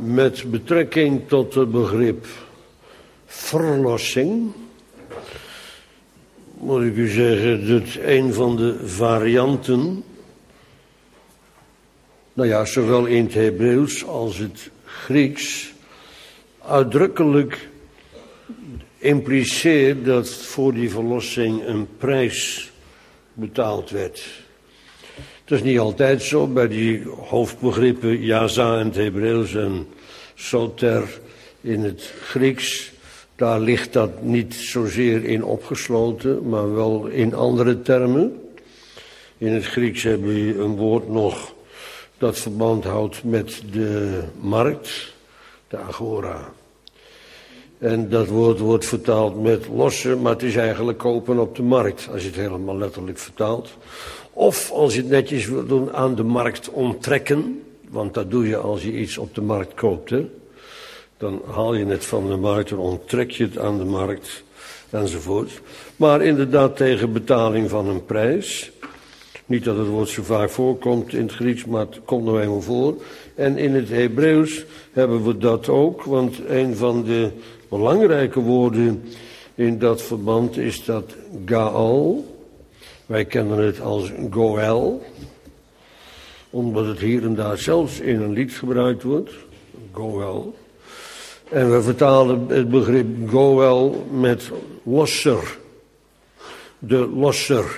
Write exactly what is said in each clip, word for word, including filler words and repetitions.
met betrekking tot het begrip verlossing moet ik u zeggen dat een van de varianten, nou ja, zowel in het Hebreeuws als het Grieks, uitdrukkelijk impliceert dat voor die verlossing een prijs betaald werd. Dat is niet altijd zo bij die hoofdbegrippen Jaza in het Hebreeuws en Soter in het Grieks. Daar ligt dat niet zozeer in opgesloten, maar wel in andere termen. In het Grieks hebben we een woord nog dat verband houdt met de markt, de agora. En dat woord wordt vertaald met lossen, maar het is eigenlijk kopen op de markt, als je het helemaal letterlijk vertaalt. Of als je het netjes wil doen, aan de markt onttrekken, want dat doe je als je iets op de markt koopt, hè. Dan haal je het van de markt en onttrek je het aan de markt, enzovoort. Maar inderdaad tegen betaling van een prijs. Niet dat het woord zo vaak voorkomt in het Grieks, maar het komt nou eenmaal voor. En in het Hebreeuws hebben we dat ook, want een van de belangrijke woorden in dat verband is dat Gaal. Wij kennen het als Goel, omdat het hier en daar zelfs in een lied gebruikt wordt. Goel. En we vertalen het begrip Goel met losser. De losser.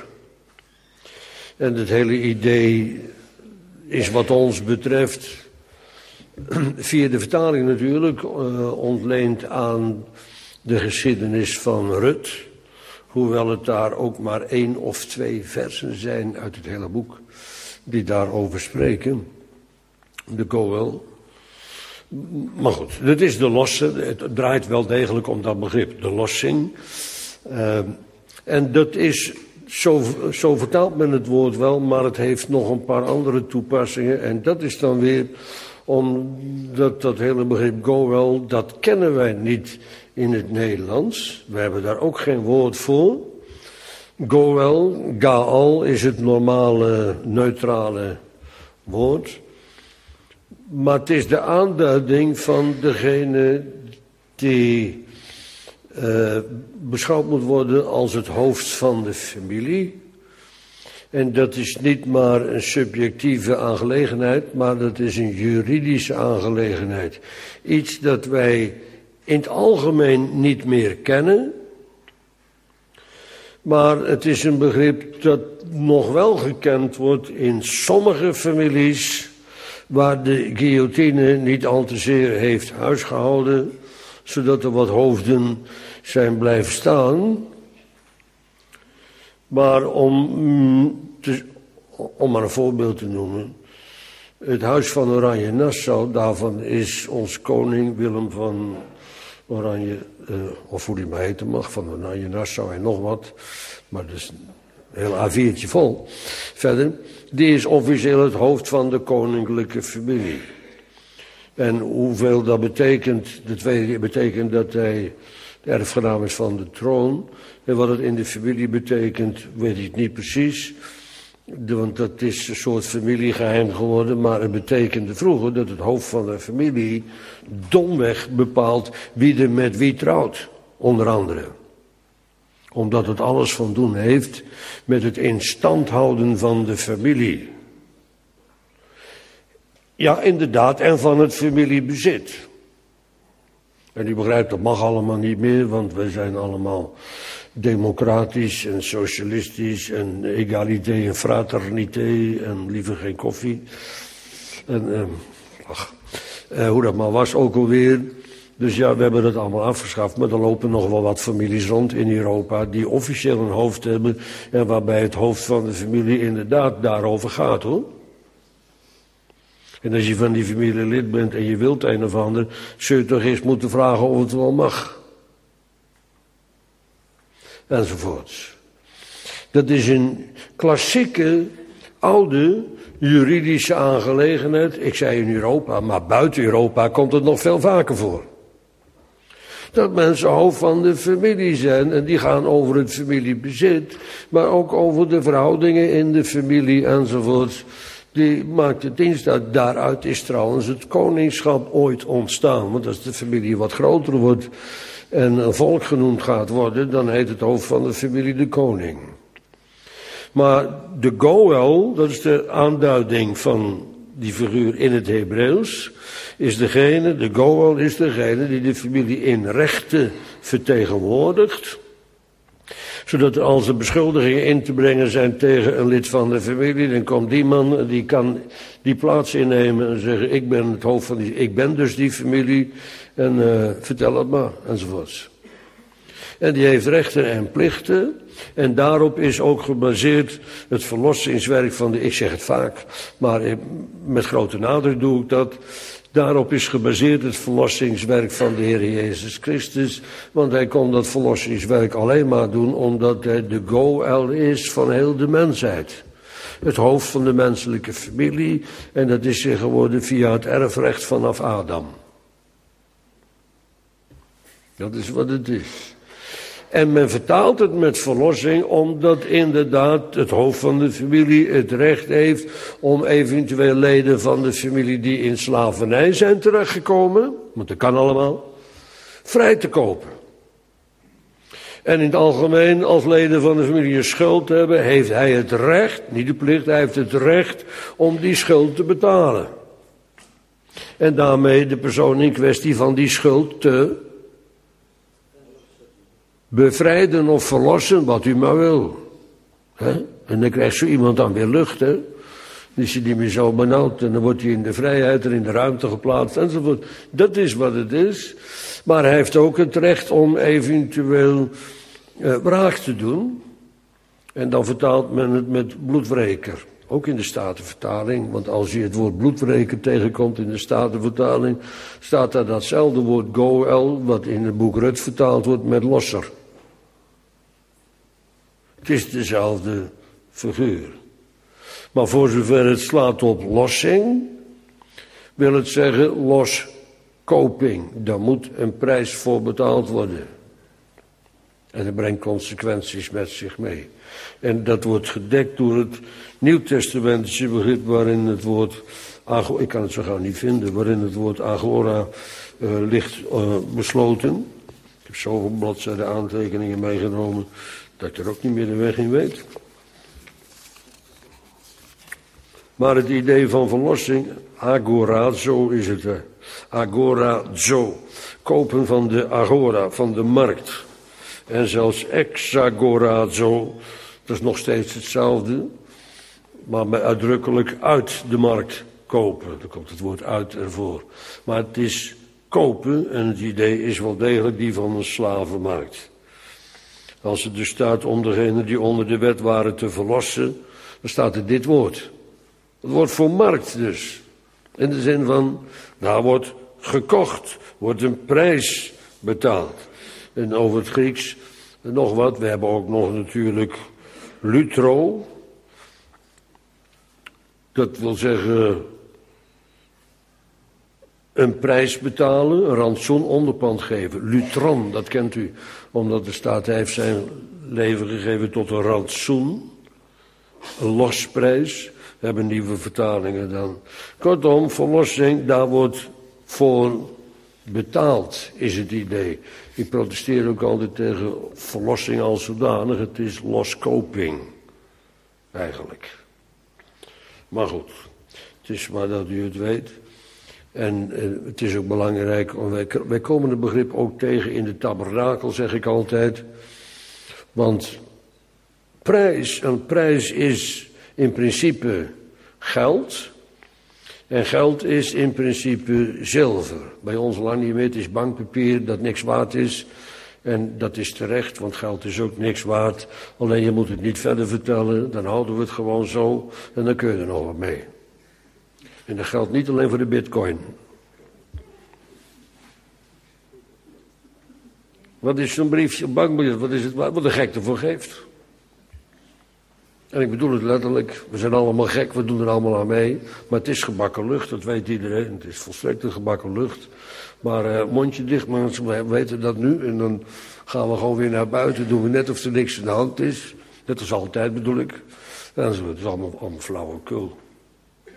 En het hele idee is wat ons betreft, via de vertaling natuurlijk, uh, ontleend aan de geschiedenis van Rut. Hoewel het daar ook maar één of twee versen zijn uit het hele boek die daarover spreken. De Goel. Maar goed, dit is de losse. Het draait wel degelijk om dat begrip, de lossing. Uh, en dat is, zo, zo vertaalt men het woord wel, maar het heeft nog een paar andere toepassingen. En dat is dan weer omdat dat hele begrip Goel, dat kennen wij niet in het Nederlands. We hebben daar ook geen woord voor. Goel, Gaal is het normale, neutrale woord. Maar het is de aanduiding van degene die uh, beschouwd moet worden als het hoofd van de familie. En dat is niet maar een subjectieve aangelegenheid, maar dat is een juridische aangelegenheid. Iets dat wij in het algemeen niet meer kennen. Maar het is een begrip dat nog wel gekend wordt in sommige families, waar de guillotine niet al te zeer heeft huisgehouden, zodat er wat hoofden zijn blijven staan. Maar om, te, om maar een voorbeeld te noemen, het huis van Oranje-Nassau, daarvan is ons koning Willem van Oranje, uh, of hoe die maar heten mag, van Oranje-Nassau en nog wat, maar dat is een heel A viertje vol. Verder, die is officieel het hoofd van de koninklijke familie. En hoeveel dat betekent, de tweede betekent dat hij de erfgenaam is van de troon. En wat het in de familie betekent, weet ik niet precies. Want dat is een soort familiegeheim geworden. Maar het betekende vroeger dat het hoofd van de familie domweg bepaalt wie er met wie trouwt. Onder andere. Omdat het alles van doen heeft met het in stand houden van de familie. Ja, inderdaad, en van het familiebezit. En u begrijpt, dat mag allemaal niet meer, want wij zijn allemaal democratisch en socialistisch en egalité en fraternité en liever geen koffie. En, eh, ach, eh, hoe dat maar was ook alweer. Dus ja, we hebben dat allemaal afgeschaft, maar er lopen nog wel wat families rond in Europa die officieel een hoofd hebben en waarbij het hoofd van de familie inderdaad daarover gaat, hoor. En als je van die familie lid bent en je wilt een of ander, zul je toch eens moeten vragen of het wel mag. Enzovoorts. Dat is een klassieke, oude, juridische aangelegenheid. Ik zei in Europa, maar buiten Europa komt het nog veel vaker voor. Dat mensen hoofd van de familie zijn en die gaan over het familiebezit, maar ook over de verhoudingen in de familie enzovoort. die maakt het dienst uit. Daaruit is trouwens het koningschap ooit ontstaan. Want als de familie wat groter wordt en een volk genoemd gaat worden, dan heet het hoofd van de familie de koning. Maar de Goel, dat is de aanduiding van die figuur in het Hebreeuws, is degene, de Goel is degene die de familie in rechten vertegenwoordigt. Zodat als er beschuldigingen in te brengen zijn tegen een lid van de familie, dan komt die man, die kan die plaats innemen en zeggen, ik ben het hoofd van die, ik ben dus die familie en uh, vertel het maar, enzovoorts. En die heeft rechten en plichten. En daarop is ook gebaseerd het verlossingswerk van de, ik zeg het vaak, maar met grote nadruk doe ik dat. Daarop is gebaseerd het verlossingswerk van de Heer Jezus Christus. Want hij kon dat verlossingswerk alleen maar doen omdat hij de Goel is van heel de mensheid. Het hoofd van de menselijke familie. En dat is hij geworden via het erfrecht vanaf Adam. Dat is wat het is. En men vertaalt het met verlossing omdat inderdaad het hoofd van de familie het recht heeft om eventueel leden van de familie die in slavernij zijn terechtgekomen, want dat kan allemaal, vrij te kopen. En in het algemeen, als leden van de familie een schuld hebben, heeft hij het recht, niet de plicht, hij heeft het recht om die schuld te betalen. En daarmee de persoon in kwestie van die schuld te bevrijden of verlossen, wat u maar wil. He? En dan krijgt zo iemand dan weer lucht, hè. Dan is hij niet meer zo benauwd en dan wordt hij in de vrijheid en in de ruimte geplaatst enzovoort. Dat is wat het is. Maar hij heeft ook het recht om eventueel uh, wraak te doen. En dan vertaalt men het met bloedwreker. Ook in de Statenvertaling, want als je het woord bloedwreker tegenkomt in de Statenvertaling, staat daar datzelfde woord Goel, wat in het boek Rut vertaald wordt met losser. Het is dezelfde figuur. Maar voor zover het slaat op lossing, wil het zeggen loskoping. Daar moet een prijs voor betaald worden. En dat brengt consequenties met zich mee. En dat wordt gedekt door het Nieuwtestamentische begrip waarin het woord, ik kan het zo gauw niet vinden, waarin het woord agora uh, ligt uh, besloten. Ik heb zoveel bladzijden aantekeningen meegenomen dat ik er ook niet meer de weg in weet. Maar het idee van verlossing, agorazo is het. Hè. Agorazo, kopen van de agora, van de markt. En zelfs exagorazo, dat is nog steeds hetzelfde, maar met uitdrukkelijk uit de markt kopen. Daar komt het woord uit ervoor. Maar het is kopen en het idee is wel degelijk die van een slavenmarkt. Als het dus staat om degenen die onder de wet waren te verlossen, dan staat er dit woord. Het woord voor markt dus. In de zin van, daar wordt gekocht, wordt een prijs betaald. En over het Grieks nog wat. We hebben ook nog natuurlijk lutro. Dat wil zeggen een prijs betalen, een rantsoen onderpand geven. Lutron, dat kent u. Omdat de staat heeft zijn leven gegeven tot een rantsoen. Een losprijs. We hebben nieuwe vertalingen dan. Kortom, verlossing, daar wordt voor betaald, is het idee. Ik protesteer ook altijd tegen verlossing als zodanig. Het is loskoping, eigenlijk. Maar goed, het is maar dat u het weet. En eh, het is ook belangrijk, wij, wij komen het begrip ook tegen in de tabernakel, zeg ik altijd. Want prijs, een prijs is in principe geld. En geld is in principe zilver. Bij ons lang niet meer, het is bankpapier dat niks waard is. En dat is terecht, want geld is ook niks waard. Alleen je moet het niet verder vertellen, dan houden we het gewoon zo. En dan kun je er nog wat mee. En dat geldt niet alleen voor de bitcoin. Wat is zo'n briefje, bankbiljet, wat is het waard? Wat de gek ervoor geeft. En ik bedoel het letterlijk, we zijn allemaal gek, we doen er allemaal aan mee. Maar het is gebakken lucht, dat weet iedereen. Het is volstrekt een gebakken lucht. Maar uh, mondje dicht, mensen, we weten dat nu. En dan gaan we gewoon weer naar buiten, doen we net of er niks aan de hand is. Dat is altijd, bedoel ik. En dat is allemaal, allemaal flauwekul.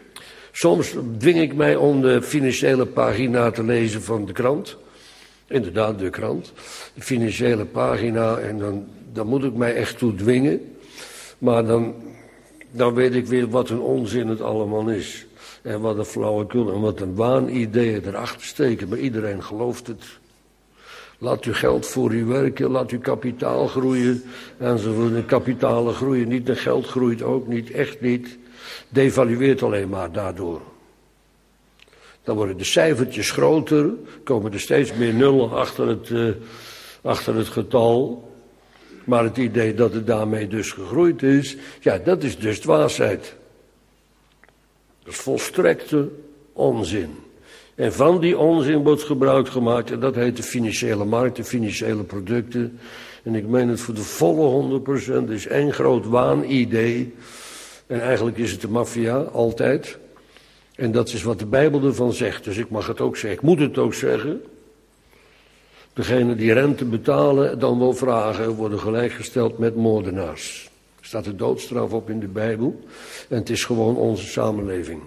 Soms dwing ik mij om de financiële pagina te lezen van de krant. Inderdaad, de krant. De financiële pagina. En dan, dan moet ik mij echt toe dwingen. Maar dan, dan weet ik weer wat een onzin het allemaal is. En wat een flauwekul en wat een waanideeën erachter steken. Maar iedereen gelooft het. Laat uw geld voor u werken, laat uw kapitaal groeien. Enzovoort. De kapitalen groeien niet, de geld groeit ook niet, echt niet. Devalueert alleen maar daardoor. Dan worden de cijfertjes groter, komen er steeds meer nullen achter het, uh, achter het getal. Maar het idee dat het daarmee dus gegroeid is, ja, dat is dus dwaasheid. Dat is volstrekte onzin. En van die onzin wordt gebruik gemaakt, en dat heet de financiële markt, de financiële producten. En ik meen het voor de volle honderd procent, het is één groot waanidee. En eigenlijk is het de maffia, altijd. En dat is wat de Bijbel ervan zegt, dus ik mag het ook zeggen, ik moet het ook zeggen. Degenen die rente betalen, dan wel vragen, worden gelijkgesteld met moordenaars. Er staat de doodstraf op in de Bijbel. En het is gewoon onze samenleving.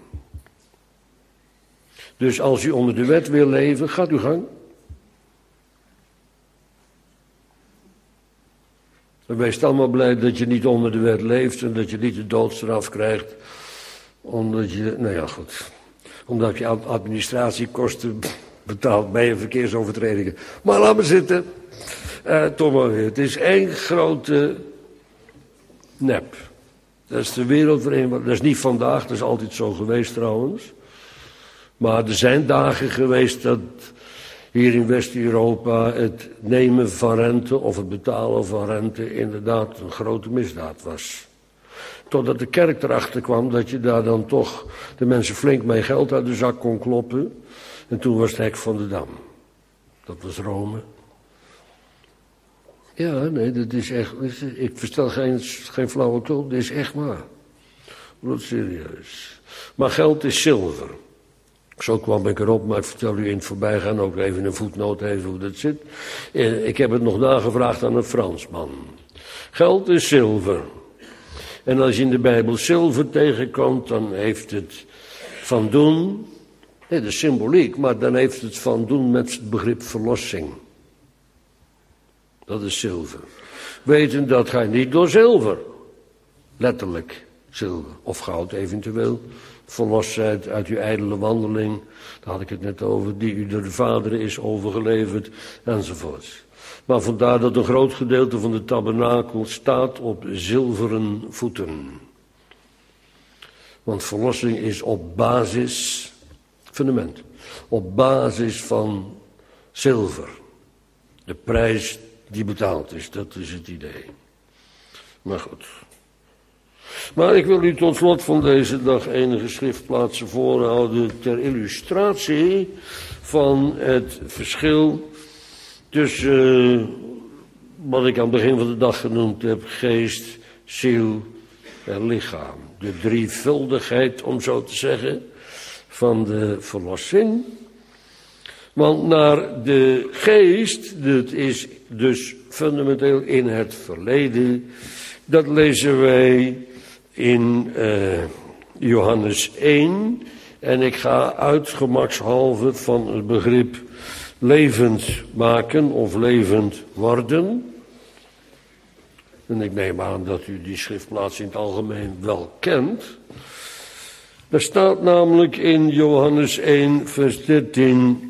Dus als u onder de wet wil leven, gaat uw gang. En wees allemaal blij dat je niet onder de wet leeft en dat je niet de doodstraf krijgt. Omdat je, nou ja goed, omdat je administratiekosten betaalt bij je verkeersovertredingen. Maar laat me zitten. Uh, toch maar weer. Het is één grote nep. Dat is de wereldvereniging. Dat is niet vandaag, dat is altijd zo geweest trouwens. Maar er zijn dagen geweest dat hier in West-Europa het nemen van rente of het betalen van rente inderdaad een grote misdaad was. Totdat de kerk erachter kwam dat je daar dan toch de mensen flink mee geld uit de zak kon kloppen. En toen was het hek van de Dam. Dat was Rome. Ja, nee, dat is echt, ik verstel geen, geen flauwekul, dat is echt waar. Bloed serieus. Maar geld is zilver. Zo kwam ik erop, maar ik vertel u in het voorbijgaan ook even een voetnoot even hoe dat zit. Ik heb het nog nagevraagd aan een Fransman. Geld is zilver. En als je in de Bijbel zilver tegenkomt, dan heeft het van doen, nee, dat is symboliek, maar dan heeft het van doen met het begrip verlossing. Dat is zilver. Weten dat gij niet door zilver, letterlijk zilver of goud eventueel, verlost zijt uit uw ijdele wandeling, daar had ik het net over, die u door de Vader is overgeleverd, enzovoort. Maar vandaar dat een groot gedeelte van de tabernakel staat op zilveren voeten. Want verlossing is op basis, fundament, op basis van zilver. De prijs die betaald is, dat is het idee. Maar goed. Maar ik wil u tot slot van deze dag enige schriftplaatsen voorhouden ter illustratie van het verschil tussen uh, wat ik aan het begin van de dag genoemd heb, geest, ziel en lichaam. De drievuldigheid, om zo te zeggen, van de verlossing. Want naar de geest, dat is dus fundamenteel in het verleden, dat lezen wij in uh, Johannes één. En ik ga uit gemakshalve van het begrip levend maken of levend worden. En ik neem aan dat u die schriftplaats in het algemeen wel kent. Er staat namelijk in Johannes één vers dertien...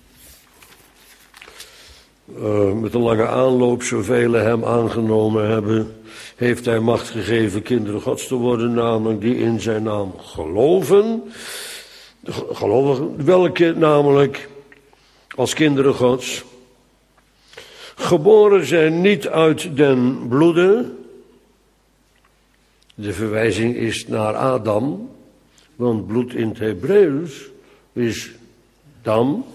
Uh, met een lange aanloop, zoveel hem aangenomen hebben, heeft hij macht gegeven kinderen Gods te worden, namelijk die in zijn naam geloven. De gelovigen, welke namelijk als kinderen Gods geboren zijn niet uit den bloede. De verwijzing is naar Adam, want bloed in het Hebreeuws is dam.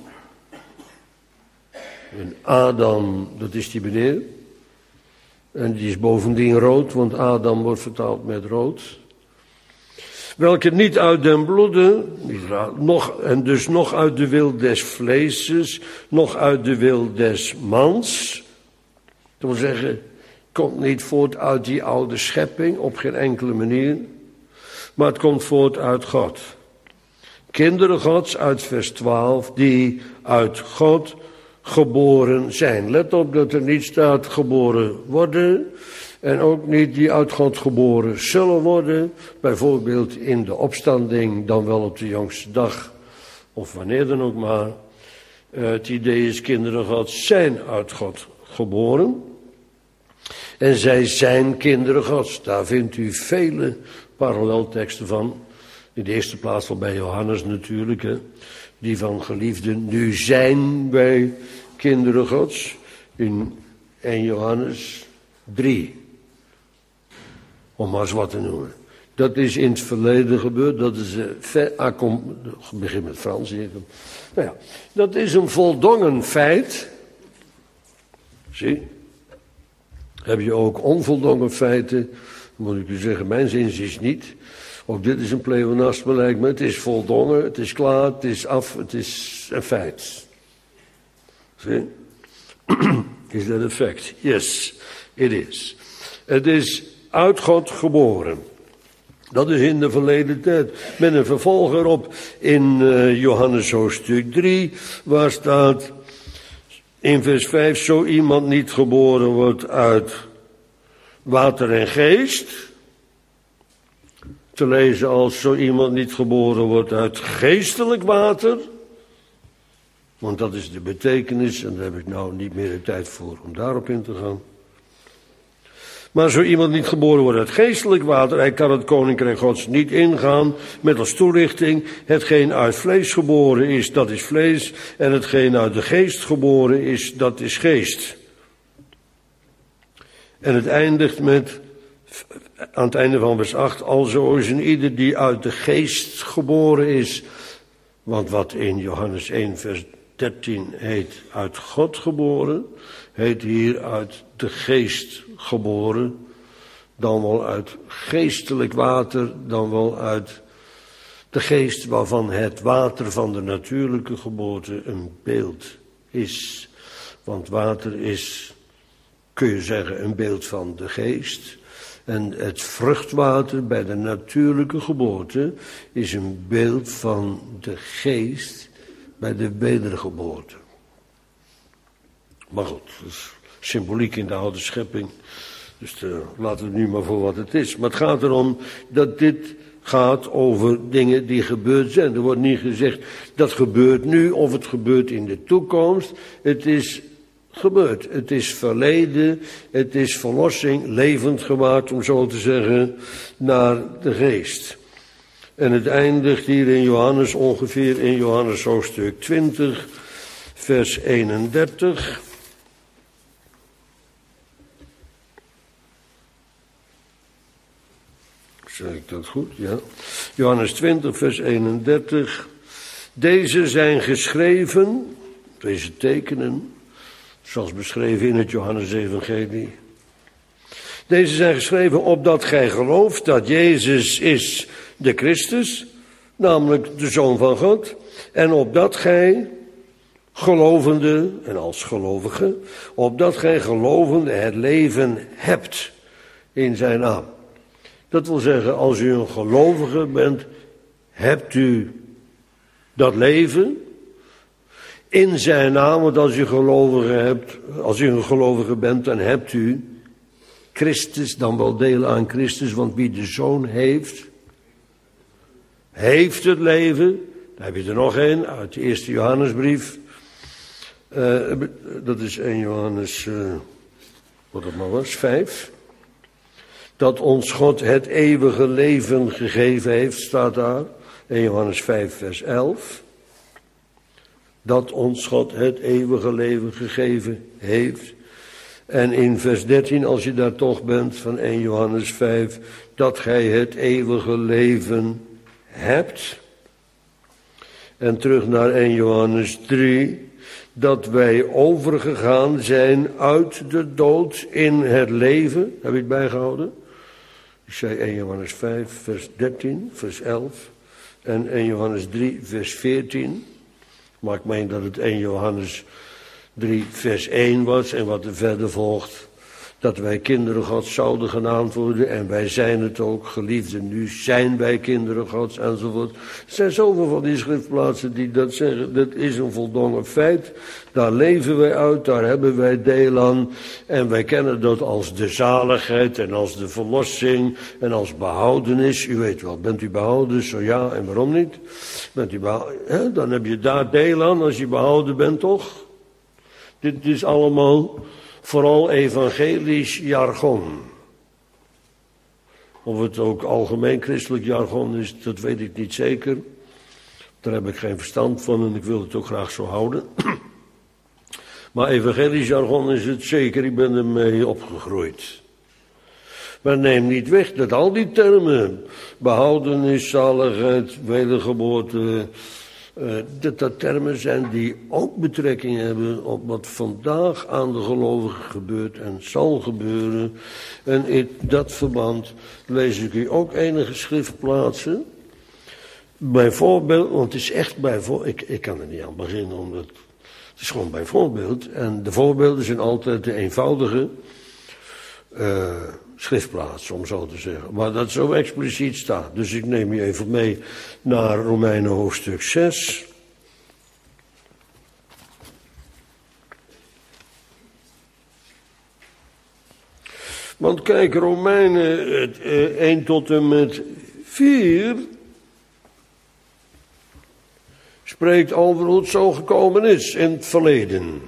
En Adam, dat is die meneer. En die is bovendien rood, want Adam wordt vertaald met rood. Welke niet uit den bloede, nog, en dus nog uit de wil des vleeses, nog uit de wil des mans. Dat wil zeggen, komt niet voort uit die oude schepping, op geen enkele manier. Maar het komt voort uit God. Kinderen Gods uit vers twaalf, die uit God geboren zijn. Let op dat er niet staat geboren worden en ook niet die uit God geboren zullen worden. Bijvoorbeeld in de opstanding, dan wel op de jongste dag of wanneer dan ook maar. Het idee is, kinderen Gods zijn uit God geboren. En zij zijn kinderen Gods. Daar vindt u vele parallelteksten van. In de eerste plaats wel bij Johannes natuurlijk. Hè. Die van geliefden. Nu zijn wij kinderen Gods. In eerste Johannes drie. Om maar eens wat te noemen. Dat is in het verleden gebeurd. Dat is uh, ik begin met Frans. Nou ja, dat is een voldongen feit. Zie. Heb je ook onvoldongen feiten? Moet ik u zeggen, mijn zinziens niet. Ook dit is een pleonasme, lijkt me. Het is voldongen, het is klaar, het is af, het is een feit. Zie? Is dat een fact? Yes, it is. Het is uit God geboren. Dat is in de verleden tijd. Met een vervolg erop in uh, Johannes hoofdstuk drie, waar staat in vers vijf, zo iemand niet geboren wordt uit water en geest. Te lezen als zo iemand niet geboren wordt uit geestelijk water. Want dat is de betekenis en daar heb ik nou niet meer de tijd voor om daarop in te gaan. Maar zo iemand niet geboren wordt uit geestelijk water, hij kan het koninkrijk Gods niet ingaan, met als toelichting, hetgeen uit vlees geboren is, dat is vlees, en hetgeen uit de geest geboren is, dat is geest. En het eindigt met, aan het einde van vers acht, alzo is een ieder die uit de geest geboren is, want wat in Johannes één vers dertien heet uit God geboren, heet hier uit de geest geboren, dan wel uit geestelijk water, dan wel uit de geest waarvan het water van de natuurlijke geboorte een beeld is. Want water is, kun je zeggen, een beeld van de geest. En het vruchtwater bij de natuurlijke geboorte is een beeld van de geest bij de wedergeboorte. Maar goed, dat is symboliek in de oude schepping. Dus uh, laten we het nu maar voor wat het is. Maar het gaat erom dat dit gaat over dingen die gebeurd zijn. Er wordt niet gezegd dat gebeurt nu of het gebeurt in de toekomst. Het is gebeurd. Het is verleden. Het is verlossing levend gemaakt, om zo te zeggen, naar de geest. En het eindigt hier in Johannes, ongeveer in Johannes hoofdstuk twintig, vers eenendertig. Zeg ik dat goed? Ja. Johannes twintig, vers eenendertig. Deze zijn geschreven, deze tekenen, zoals beschreven in het Johannes-evangelie. Deze zijn geschreven opdat gij gelooft dat Jezus is de Christus, namelijk de Zoon van God, en opdat gij gelovende, en als gelovige, opdat gij gelovende het leven hebt in zijn naam. Dat wil zeggen, als u een gelovige bent, hebt u dat leven in zijn naam. Want als u gelovige hebt, als u een gelovige bent, dan hebt u Christus, dan wel delen aan Christus. Want wie de Zoon heeft, heeft het leven. Dan heb je er nog een uit de eerste Johannesbrief. Uh, dat is één Johannes, uh, wat het maar was, vijf. Dat ons God het eeuwige leven gegeven heeft, staat daar. één Johannes vijf, vers elf. Dat ons God het eeuwige leven gegeven heeft. En in vers dertien, als je daar toch bent, van één Johannes vijf, dat gij het eeuwige leven hebt. En terug naar één Johannes drie, dat wij overgegaan zijn uit de dood in het leven. Heb je het bijgehouden? Ik zei één Johannes vijf, vers dertien, vers elf. En één Johannes drie, vers veertien. Maar ik meen dat het één Johannes drie, vers één was. En wat er verder volgt, dat wij kinderen Gods zouden genaamd worden. En wij zijn het ook, geliefden, nu zijn wij kinderen Gods, enzovoort. Er zijn zoveel van die schriftplaatsen die dat zeggen. Dat is een voldongen feit. Daar leven wij uit, daar hebben wij deel aan. En wij kennen dat als de zaligheid en als de verlossing en als behoudenis. U weet wel, bent u behouden? Zo ja, en waarom niet? Bent u behouden? Hè? Dan heb je daar deel aan als je behouden bent, toch? Dit is allemaal vooral evangelisch jargon. Of het ook algemeen christelijk jargon is, dat weet ik niet zeker. Daar heb ik geen verstand van en ik wil het ook graag zo houden. Maar evangelisch jargon is het zeker, ik ben ermee opgegroeid. Maar neem niet weg dat al die termen, behoudenis, zaligheid, wedergeboorte, Uh, dat dat termen zijn die ook betrekking hebben op wat vandaag aan de gelovigen gebeurt en zal gebeuren. En in dat verband lees ik u ook enige schriftplaatsen. Bijvoorbeeld, want het is echt bijvoorbeeld, ik, ik kan er niet aan beginnen, omdat het is gewoon bijvoorbeeld. En de voorbeelden zijn altijd de eenvoudige uh, schriftplaats, om zo te zeggen. Waar dat zo expliciet staat. Dus ik neem je even mee naar Romeinen hoofdstuk zes. Want kijk, Romeinen één tot en met vier spreekt over hoe het zo gekomen is in het verleden.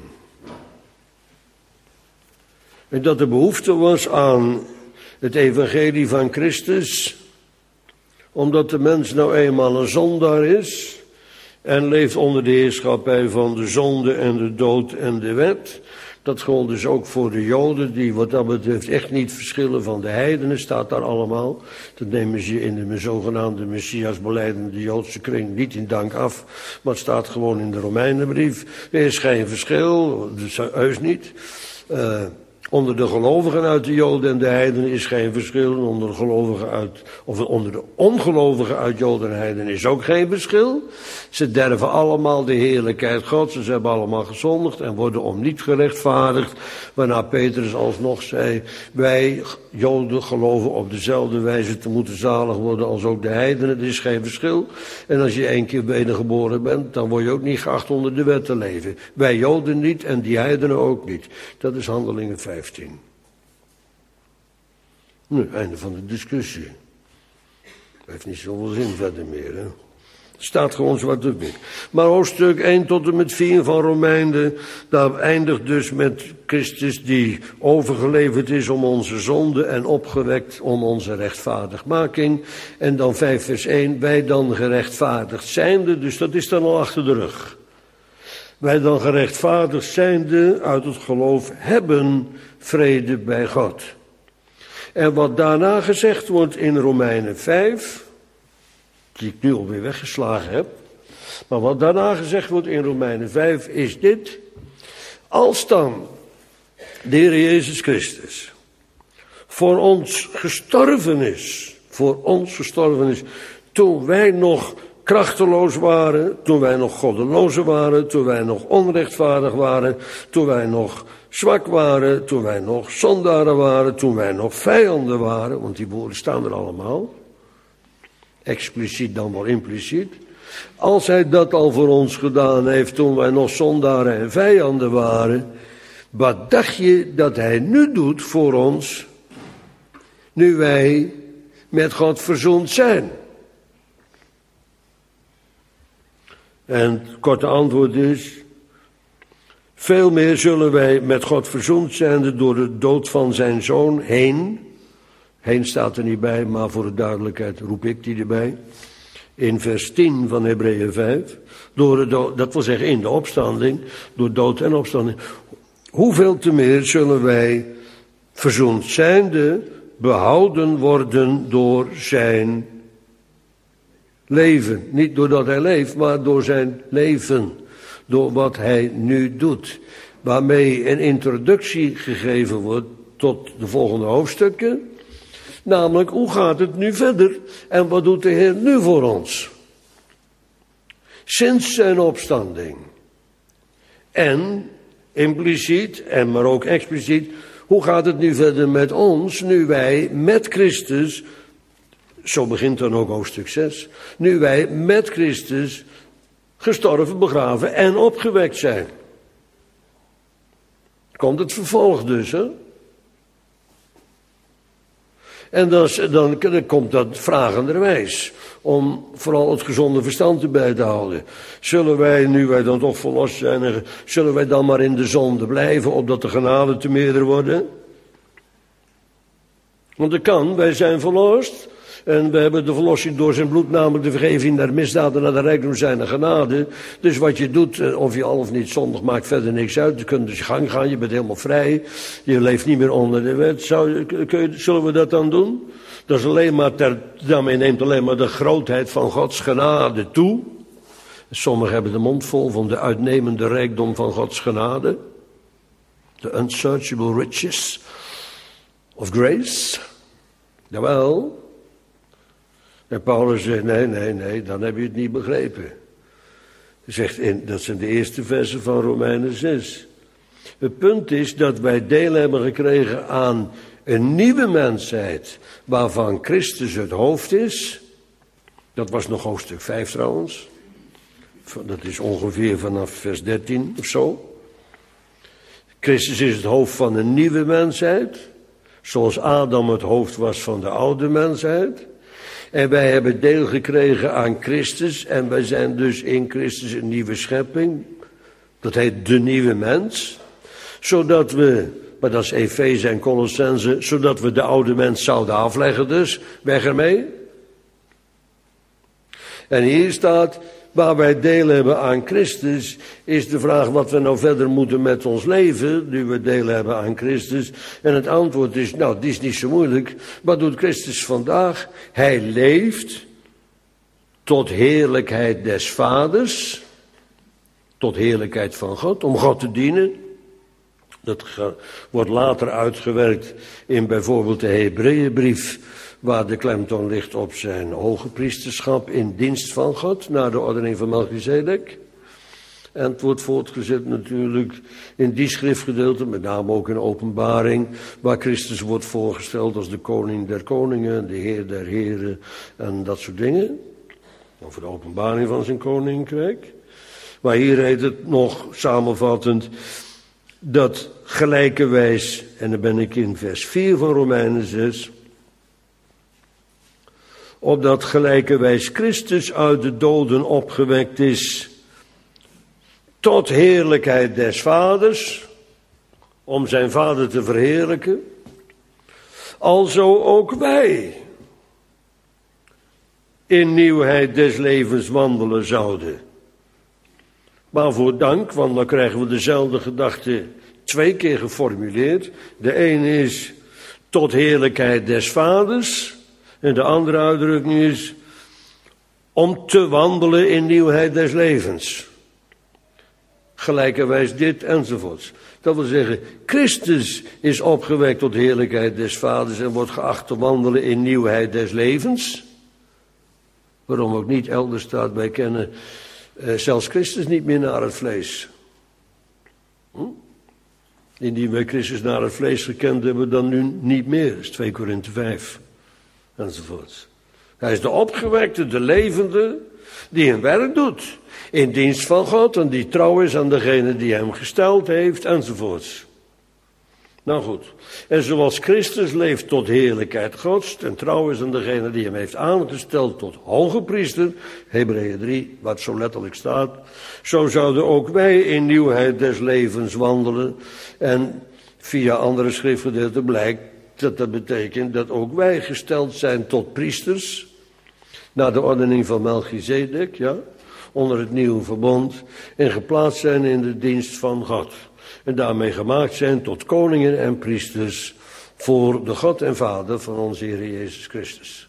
En dat er behoefte was aan het evangelie van Christus, omdat de mens nou eenmaal een zondaar is en leeft onder de heerschappij van de zonde en de dood en de wet. Dat gold dus ook voor de Joden, die wat dat betreft echt niet verschillen van de heidenen, staat daar allemaal. Dat nemen ze in de zogenaamde Messiasbelijdende Joodse kring niet in dank af, maar het staat gewoon in de Romeinenbrief. Er is geen verschil, dus heus niet. Uh, Onder de gelovigen uit de Joden en de heidenen is geen verschil. Onder de gelovigen uit, of onder de ongelovigen uit Joden en heidenen is ook geen verschil. Ze derven allemaal de heerlijkheid Gods. Ze hebben allemaal gezondigd en worden om niet gerechtvaardigd. Waarna Petrus alsnog zei, wij Joden geloven op dezelfde wijze te moeten zalig worden als ook de heidenen. Er is geen verschil. En als je één keer wedergeboren bent, dan word je ook niet geacht onder de wet te leven. Wij Joden niet en die heidenen ook niet. Dat is Handelingen vijftien. Nu, einde van de discussie. Heeft niet zoveel zin verder meer, hè. Het staat gewoon zwart op wit. Maar hoofdstuk één tot en met vier van Romeinen, daar eindigt dus met Christus die overgeleverd is om onze zonde en opgewekt om onze rechtvaardigmaking. En dan vijf vers één, wij dan gerechtvaardigd zijnde, dus dat is dan al achter de rug. Wij dan gerechtvaardigd zijnde uit het geloof hebben vrede bij God. En wat daarna gezegd wordt in Romeinen vijf, die ik nu alweer weggeslagen heb, maar wat daarna gezegd wordt in Romeinen vijf is dit: als dan de Heer Jezus Christus voor ons gestorven is, voor ons gestorven is, toen wij nog krachteloos waren, toen wij nog goddelozen waren, toen wij nog onrechtvaardig waren, toen wij nog zwak waren, toen wij nog zondaren waren, toen wij nog vijanden waren, want die woorden staan er allemaal, expliciet dan wel impliciet. Als hij dat al voor ons gedaan heeft toen wij nog zondaren en vijanden waren, wat dacht je dat hij nu doet voor ons, nu wij met God verzoend zijn? En het korte antwoord is, veel meer zullen wij met God verzoend zijn door de dood van zijn zoon heen. Heen staat er niet bij, maar voor de duidelijkheid roep ik die erbij. In vers tien van Hebreeën vijf. Door de dood, dat wil zeggen in de opstanding, door dood en opstanding. Hoeveel te meer zullen wij verzoend zijnde behouden worden door zijn leven. Niet doordat hij leeft, maar door zijn leven. Door wat hij nu doet. Waarmee een introductie gegeven wordt tot de volgende hoofdstukken. Namelijk, hoe gaat het nu verder? En wat doet de Heer nu voor ons? Sinds zijn opstanding. En impliciet, en maar ook expliciet, hoe gaat het nu verder met ons, nu wij met Christus, zo begint dan ook hoofdstuk zes, nu wij met Christus gestorven, begraven en opgewekt zijn. Komt het vervolg dus, hè? En dan, dan, dan komt dat vragenderwijs, om vooral het gezonde verstand erbij te houden. Zullen wij, nu wij dan toch verlost zijn, zullen wij dan maar in de zonde blijven, opdat de genade te meerder worden? Want dat kan, wij zijn verlost. En we hebben de verlossing door zijn bloed, namelijk de vergeving der misdaden naar de rijkdom zijn genade. Dus wat je doet, of je al of niet zondig, maakt verder niks uit. Je kunt dus je gang gaan, je bent helemaal vrij. Je leeft niet meer onder de wet. Zou, kun je, zullen we dat dan doen? Dat is alleen maar ter, daarmee neemt alleen maar de grootheid van Gods genade toe. Sommigen hebben de mond vol van de uitnemende rijkdom van Gods genade. The unsearchable riches of grace. Jawel. En Paulus zegt, nee, nee, nee, dan heb je het niet begrepen. Hij zegt, in, dat zijn de eerste versen van Romeinen zes. Het punt is dat wij deel hebben gekregen aan een nieuwe mensheid, waarvan Christus het hoofd is. Dat was nog hoofdstuk vijf trouwens. Dat is ongeveer vanaf vers dertien of zo. Christus is het hoofd van een nieuwe mensheid, zoals Adam het hoofd was van de oude mensheid. En wij hebben deel gekregen aan Christus en wij zijn dus in Christus een nieuwe schepping. Dat heet de nieuwe mens. Zodat we, maar dat is Efeze en Colossense, zodat we de oude mens zouden afleggen dus. Weg ermee. En hier staat, waar wij deel hebben aan Christus, is de vraag wat we nou verder moeten met ons leven, nu we deel hebben aan Christus. En het antwoord is, nou, die is niet zo moeilijk. Wat doet Christus vandaag? Hij leeft tot heerlijkheid des Vaders, tot heerlijkheid van God, om God te dienen. Dat wordt later uitgewerkt in bijvoorbeeld de Hebreeënbrief, waar de klemtoon ligt op zijn hoge priesterschap in dienst van God, naar de ordening van Melchizedek. En het wordt voortgezet natuurlijk in die schriftgedeelte, met name ook in Openbaring, waar Christus wordt voorgesteld als de koning der koningen, de heer der heren en dat soort dingen. Over de openbaring van zijn koninkrijk. Maar hier heet het nog samenvattend, dat gelijkerwijs, en dan ben ik in vers vier van Romeinen zes... opdat gelijkerwijs Christus uit de doden opgewekt is tot heerlijkheid des Vaders, om zijn Vader te verheerlijken, alzo ook wij in nieuwheid des levens wandelen zouden. Waarvoor dank, want dan krijgen we dezelfde gedachte twee keer geformuleerd. De ene is tot heerlijkheid des Vaders. En de andere uitdrukking is om te wandelen in nieuwheid des levens. Gelijkerwijs dit enzovoorts. Dat wil zeggen, Christus is opgewekt tot heerlijkheid des Vaders en wordt geacht te wandelen in nieuwheid des levens. Waarom ook niet, elders staat, wij kennen eh, zelfs Christus niet meer naar het vlees. Hm? Indien wij Christus naar het vlees gekend hebben, dan nu niet meer. Dat is twee Korinthe vijf. Enzovoort. Hij is de opgewekte, de levende, die een werk doet. In dienst van God en die trouw is aan degene die hem gesteld heeft, enzovoorts. Nou goed. En zoals Christus leeft tot heerlijkheid Gods en trouw is aan degene die hem heeft aangesteld tot hoge priester, Hebreeën drie, wat zo letterlijk staat, zo zouden ook wij in nieuwheid des levens wandelen. En via andere schriftgedeelten blijkt dat dat betekent dat ook wij gesteld zijn tot priesters, naar de ordening van Melchizedek, ja, onder het nieuwe verbond, en geplaatst zijn in de dienst van God. En daarmee gemaakt zijn tot koningen en priesters voor de God en Vader van onze Heer Jezus Christus.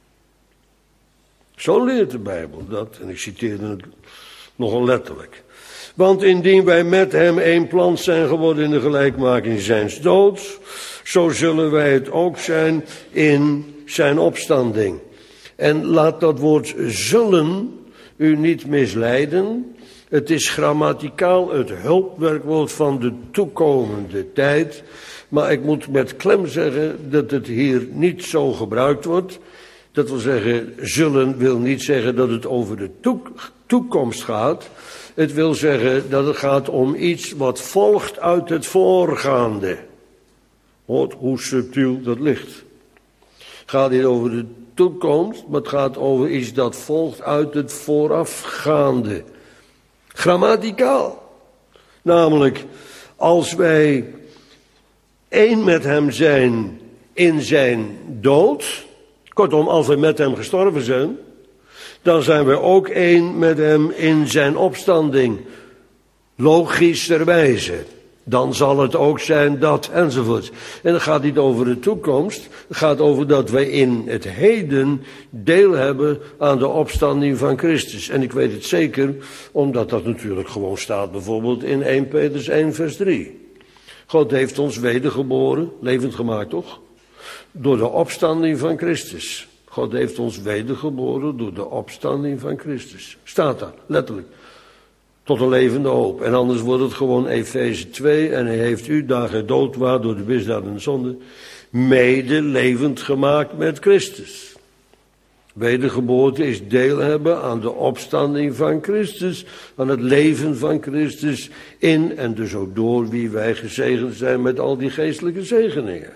Zo leert de Bijbel dat, en ik citeerde het nogal letterlijk. Want indien wij met hem één plant zijn geworden in de gelijkmaking zijns doods, zo zullen wij het ook zijn in zijn opstanding. En laat dat woord zullen u niet misleiden. Het is grammaticaal het hulpwerkwoord van de toekomende tijd. Maar ik moet met klem zeggen dat het hier niet zo gebruikt wordt. Dat wil zeggen, zullen wil niet zeggen dat het over de toek- toekomst gaat. Het wil zeggen dat het gaat om iets wat volgt uit het voorgaande. Hoort hoe subtiel dat ligt. Het gaat niet over de toekomst, maar het gaat over iets dat volgt uit het voorafgaande. Grammaticaal. Namelijk, als wij één met hem zijn in zijn dood, kortom, als we met hem gestorven zijn, dan zijn we ook één met hem in zijn opstanding. Logischerwijze. Dan zal het ook zijn dat, enzovoort. En het gaat niet over de toekomst. Het gaat over dat wij in het heden deel hebben aan de opstanding van Christus. En ik weet het zeker, omdat dat natuurlijk gewoon staat bijvoorbeeld in Eerste Petrus één vers drie. God heeft ons wedergeboren, levend gemaakt toch? Door de opstanding van Christus. God heeft ons wedergeboren door de opstanding van Christus. Staat daar, letterlijk. Tot een levende hoop. En anders wordt het gewoon Efeze twee. En hij heeft u, daar gij dood waart door de misdaad en de zonde, mede levend gemaakt met Christus. Wedergeboorte is deel hebben aan de opstanding van Christus. Aan het leven van Christus in en dus ook door wie wij gezegend zijn met al die geestelijke zegeningen.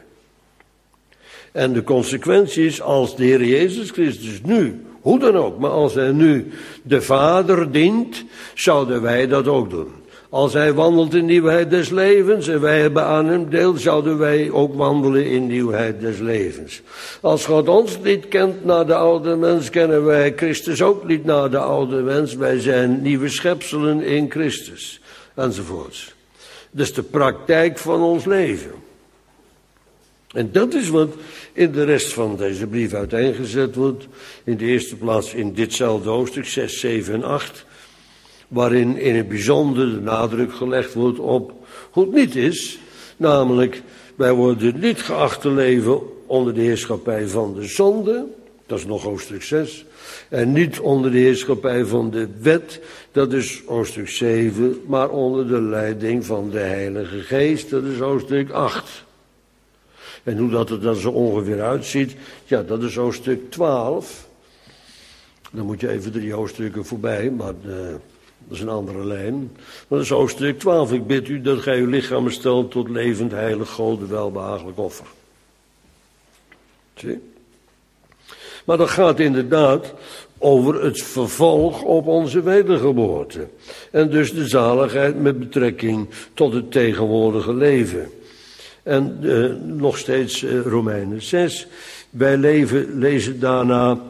En de consequentie is, als de Heer Jezus Christus nu, hoe dan ook, maar als hij nu de Vader dient, zouden wij dat ook doen. Als hij wandelt in nieuwheid des levens en wij hebben aan hem deel, zouden wij ook wandelen in nieuwheid des levens. Als God ons niet kent naar de oude mens, kennen wij Christus ook niet naar de oude mens. Wij zijn nieuwe schepselen in Christus, enzovoorts. Dus de praktijk van ons leven. En dat is wat in de rest van deze brief uiteengezet wordt. In de eerste plaats in ditzelfde hoofdstuk, zes, zeven en acht. Waarin in het bijzonder de nadruk gelegd wordt op hoe het niet is. Namelijk, wij worden niet geacht te leven onder de heerschappij van de zonde. Dat is nog hoofdstuk zes. En niet onder de heerschappij van de wet. Dat is hoofdstuk zeven. Maar onder de leiding van de Heilige Geest. Dat is hoofdstuk acht. En hoe dat er dan zo ongeveer uitziet, ja, dat is hoofdstuk twaalf. Dan moet je even drie hoofdstukken voorbij, maar uh, dat is een andere lijn. Dat is hoofdstuk twaalf. Ik bid u dat gij uw lichamen stelt tot levend, heilig, God, welbehagelijk offer. Zie? Maar dat gaat inderdaad over het vervolg op onze wedergeboorte. En dus de zaligheid met betrekking tot het tegenwoordige leven. En uh, nog steeds uh, Romeinen zes. Wij leven, lezen daarna,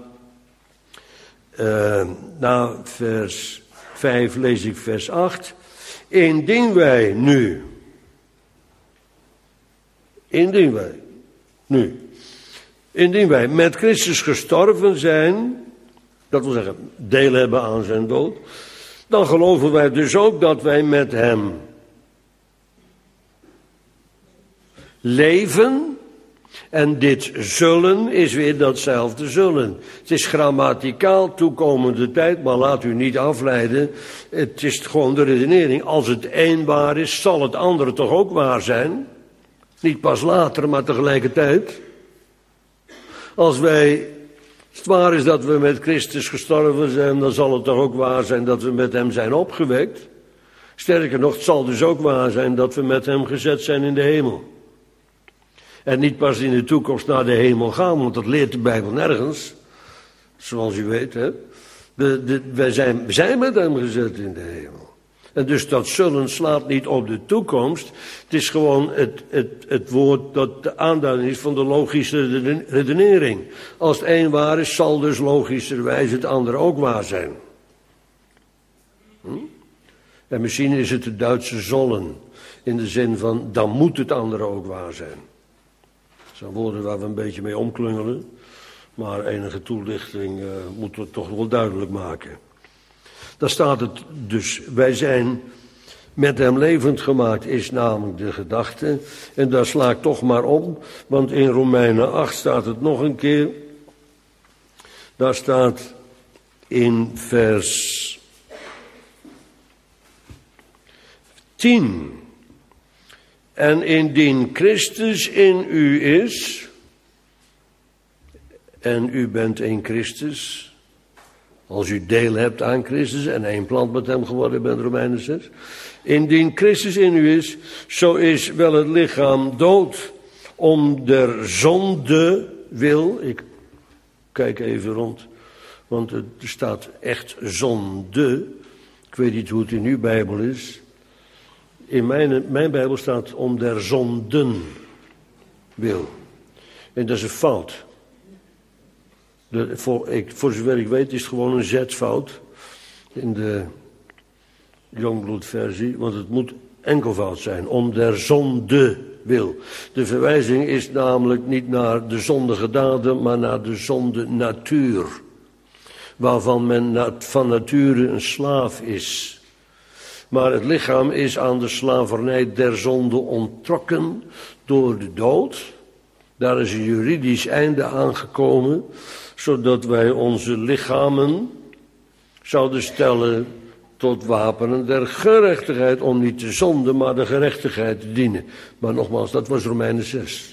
uh, na vers vijf lees ik vers acht. Indien wij nu, indien wij, nu, indien wij met Christus gestorven zijn, dat wil zeggen deel hebben aan zijn dood, dan geloven wij dus ook dat wij met hem leven, en dit zullen is weer datzelfde zullen. Het is grammaticaal toekomende tijd, maar laat u niet afleiden. Het is gewoon de redenering. Als het een waar is, zal het andere toch ook waar zijn? Niet pas later, maar tegelijkertijd. Als wij, als het waar is dat we met Christus gestorven zijn, dan zal het toch ook waar zijn dat we met hem zijn opgewekt. Sterker nog, het zal dus ook waar zijn dat we met hem gezet zijn in de hemel. En niet pas in de toekomst naar de hemel gaan, want dat leert de Bijbel nergens. Zoals u weet, hè. De, de, wij, zijn, wij zijn met hem gezet in de hemel. En dus dat zullen slaat niet op de toekomst. Het is gewoon het, het, het woord dat de aanduiding is van de logische redenering. Als het een waar is, zal dus logischerwijs het andere ook waar zijn. Hm? En misschien is het de Duitse zollen. In de zin van, dan moet het andere ook waar zijn. Dat zijn woorden waar we een beetje mee omklungelen. Maar enige toelichting uh, moeten we toch wel duidelijk maken. Daar staat het dus, wij zijn met hem levend gemaakt, is namelijk de gedachte. En daar sla ik toch maar om, want in Romeinen acht staat het nog een keer. Daar staat in vers tien. En indien Christus in u is, en u bent in Christus, als u deel hebt aan Christus en één plant met hem geworden bent, Romeinen zes. Indien Christus in u is, zo is wel het lichaam dood om der zonde wil. Ik kijk even rond, want er staat echt zonde. Ik weet niet hoe het in uw Bijbel is. In mijn, mijn Bijbel staat om der zonden wil. En dat is een fout. De, voor, ik, voor zover ik weet is het gewoon een zetfout in de Jongbloedversie, want het moet enkelvoud zijn, om der zonde wil. De verwijzing is namelijk niet naar de zondige daden, maar naar de zonde natuur, waarvan men na, van nature een slaaf is. Maar het lichaam is aan de slavernij der zonde onttrokken door de dood. Daar is een juridisch einde aangekomen, zodat wij onze lichamen zouden stellen tot wapenen der gerechtigheid, om niet de zonde, maar de gerechtigheid te dienen. Maar nogmaals, dat was Romeinen zes.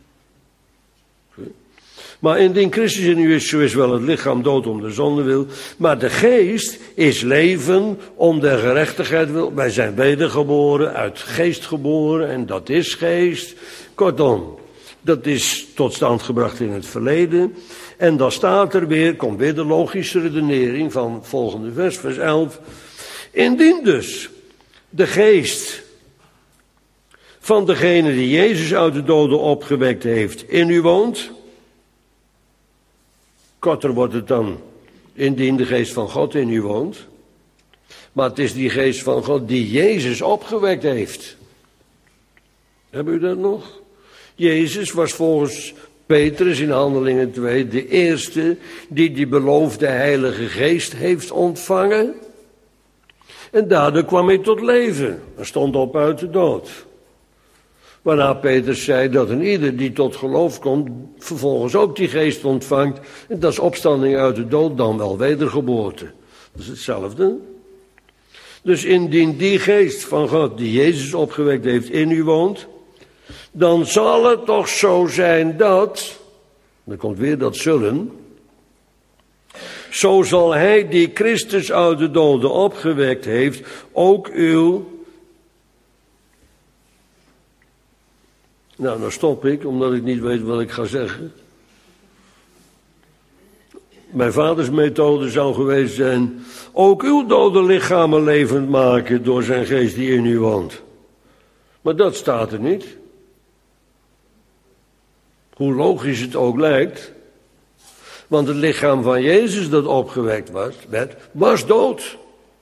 Maar indien Christus in u is, zo is wel het lichaam dood om de zonde wil, maar de geest is leven om de gerechtigheid wil. Wij zijn wedergeboren, uit geest geboren, en dat is geest. Kortom, dat is tot stand gebracht in het verleden. En dan staat er weer, komt weer de logische redenering van het volgende vers, vers elf. Indien dus de geest van degene die Jezus uit de doden opgewekt heeft in u woont. Korter wordt het dan, indien de geest van God in u woont. Maar het is die geest van God die Jezus opgewekt heeft. Hebben u dat nog? Jezus was volgens Petrus in Handelingen twee de eerste die die beloofde Heilige Geest heeft ontvangen. En daardoor kwam hij tot leven. Hij stond op uit de dood. Waarna Petrus zei dat een ieder die tot geloof komt, vervolgens ook die geest ontvangt. En dat is opstanding uit de dood, dan wel wedergeboorte. Dat is hetzelfde. Dus indien die geest van God die Jezus opgewekt heeft in u woont, dan zal het toch zo zijn dat, dan komt weer dat zullen, zo zal hij die Christus uit de doden opgewekt heeft, ook uw... Nou, dan stop ik, omdat ik niet weet wat ik ga zeggen. Mijn vaders methode zou geweest zijn, ook uw dode lichamen levend maken door zijn geest die in u woont. Maar dat staat er niet. Hoe logisch het ook lijkt. Want het lichaam van Jezus dat opgewekt was, werd, was dood.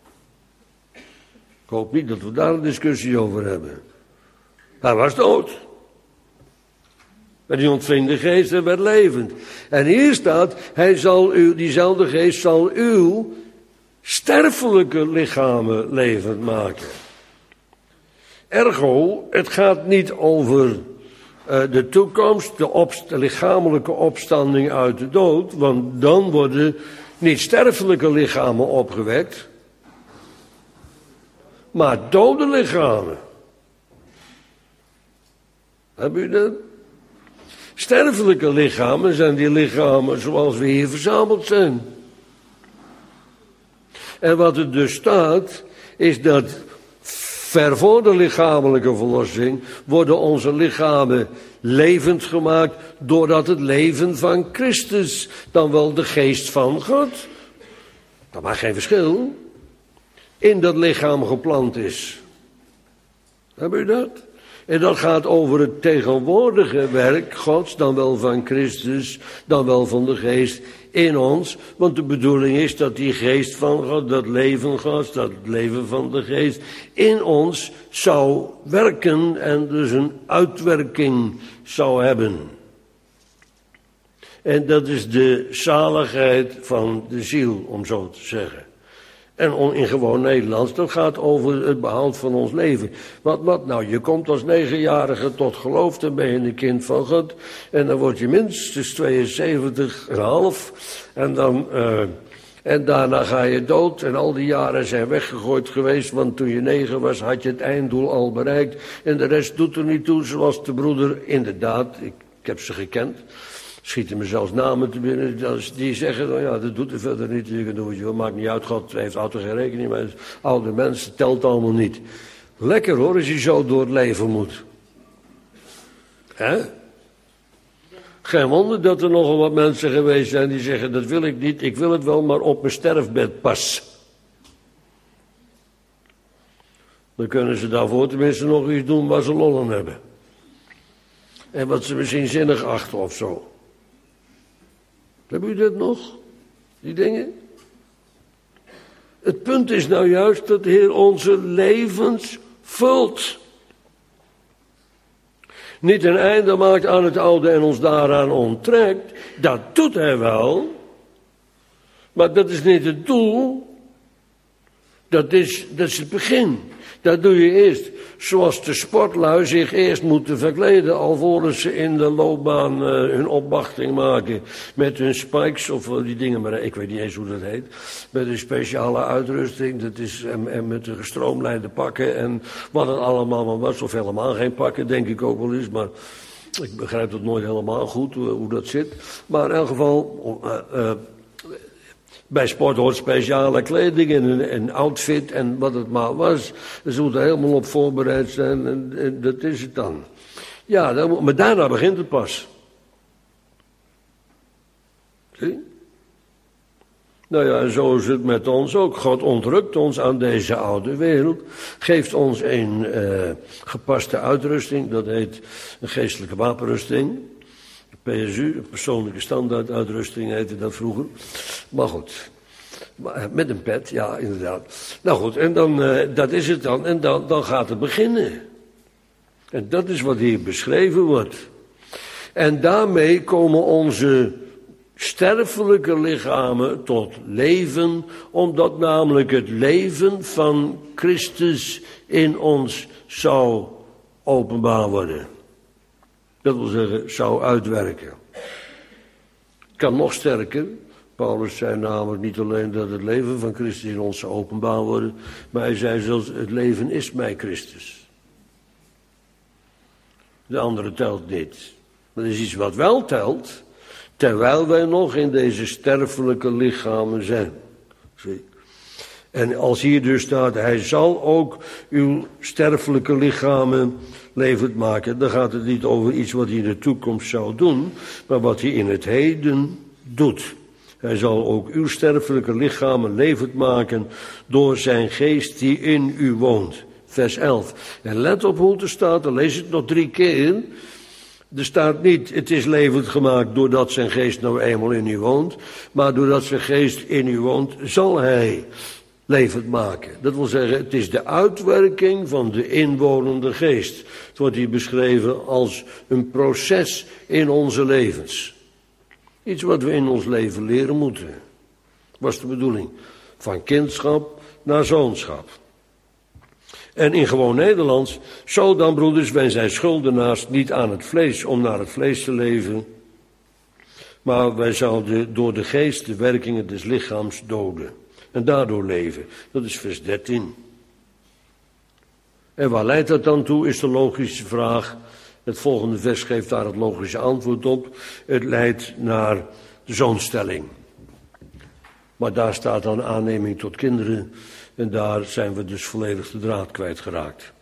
Ik hoop niet dat we daar een discussie over hebben. Hij was dood. Maar die ontving de geest en werd levend. En hier staat, hij zal u, diezelfde geest zal uw sterfelijke lichamen levend maken. Ergo, het gaat niet over uh, de toekomst, de, opst- de lichamelijke opstanding uit de dood, want dan worden niet sterfelijke lichamen opgewekt, maar dode lichamen. Hebben u dat? Sterfelijke lichamen zijn die lichamen zoals we hier verzameld zijn. En wat er dus staat, is dat ver voor de lichamelijke verlossing worden onze lichamen levend gemaakt doordat het leven van Christus, dan wel de geest van God, dat maakt geen verschil, in dat lichaam geplant is. Hebben u dat? En dat gaat over het tegenwoordige werk Gods, dan wel van Christus, dan wel van de geest in ons. Want de bedoeling is dat die geest van God, dat leven Gods, dat leven van de geest in ons zou werken en dus een uitwerking zou hebben. En dat is de zaligheid van de ziel, om zo te zeggen. En in gewoon Nederlands, dat gaat over het behoud van ons leven. Wat, wat nou, je komt als negenjarige tot geloof, dan ben je een kind van God. En dan word je minstens tweeënzeventig komma vijf. En dan uh, En daarna ga je dood en al die jaren zijn weggegooid geweest, want toen je negen was had je het einddoel al bereikt. En de rest doet er niet toe, zoals de broeder, inderdaad, ik, ik heb ze gekend, schieten me zelfs namen te binnen, die zeggen, nou ja, dat doet er verder niet, je kan doen wat je wil, maakt niet uit, God heeft altijd geen rekening mee, oude mensen, telt allemaal niet. Lekker hoor, als je zo door het leven moet. Hè? Geen wonder dat er nogal wat mensen geweest zijn die zeggen, dat wil ik niet, ik wil het wel, maar op mijn sterfbed pas. Dan kunnen ze daarvoor tenminste nog iets doen waar ze lol aan hebben. En wat ze misschien zinnig achten of zo. Hebben u dat nog? Die dingen? Het punt is nou juist dat de Heer onze levens vult. Niet een einde maakt aan het oude en ons daaraan onttrekt. Dat doet hij wel. Maar dat is niet het doel. Dat is, dat is het begin. Dat doe je eerst. Zoals de sportlui zich eerst moeten verkleden, alvorens ze in de loopbaan uh, hun opwachting maken. Met hun spikes of uh, die dingen, maar ik weet niet eens hoe dat heet. Met een speciale uitrusting, dat is, en, en met de gestroomlijnde pakken en wat het allemaal maar was. Of helemaal geen pakken, denk ik ook wel eens, maar ik begrijp het nooit helemaal goed, uh, hoe dat zit. Maar in elk geval, uh, uh, bij sport hoort speciale kleding en een, een outfit en wat het maar was. Ze moeten helemaal op voorbereid zijn en, en dat is het dan. Ja, dan, maar daarna begint het pas. Zie? Nou ja, en zo is het met ons ook. God ontrukt ons aan deze oude wereld. Geeft ons een uh, gepaste uitrusting. Dat heet een geestelijke wapenrusting. P S U, een persoonlijke standaarduitrusting heette dat vroeger. Maar goed, met een pet, ja inderdaad. Nou goed, en dan, uh, dat is het dan. En dan, dan gaat het beginnen. En dat is wat hier beschreven wordt. En daarmee komen onze sterfelijke lichamen tot leven, omdat namelijk het leven van Christus in ons zou openbaar worden. Dat wil zeggen, zou uitwerken. Kan nog sterker. Paulus zei namelijk niet alleen dat het leven van Christus in ons zou openbaar worden, maar hij zei zelfs, het leven is mij Christus. De andere telt niet. Maar er is iets wat wel telt, terwijl wij nog in deze sterfelijke lichamen zijn. Zie. En als hier dus staat, hij zal ook uw sterfelijke lichamen levend maken, dan gaat het niet over iets wat hij in de toekomst zou doen, maar wat hij in het heden doet. Hij zal ook uw sterfelijke lichamen levend maken door zijn geest die in u woont. Vers elf. En let op hoe het er staat, dan lees ik het nog drie keer. Er staat niet, het is levend gemaakt doordat zijn geest nou eenmaal in u woont, maar doordat zijn geest in u woont, zal hij levend maken. Dat wil zeggen, het is de uitwerking van de inwonende geest. Het wordt hier beschreven als een proces in onze levens. Iets wat we in ons leven leren moeten. Was de bedoeling. Van kindschap naar zoonschap. En in gewoon Nederlands, zo dan broeders, wij zijn schuldenaars niet aan het vlees om naar het vlees te leven, maar wij zouden door de geest de werkingen des lichaams doden. En daardoor leven. Dat is vers dertien. En waar leidt dat dan toe, is de logische vraag. Het volgende vers geeft daar het logische antwoord op. Het leidt naar de zoonstelling. Maar daar staat dan aanneming tot kinderen. En daar zijn we dus volledig de draad kwijtgeraakt.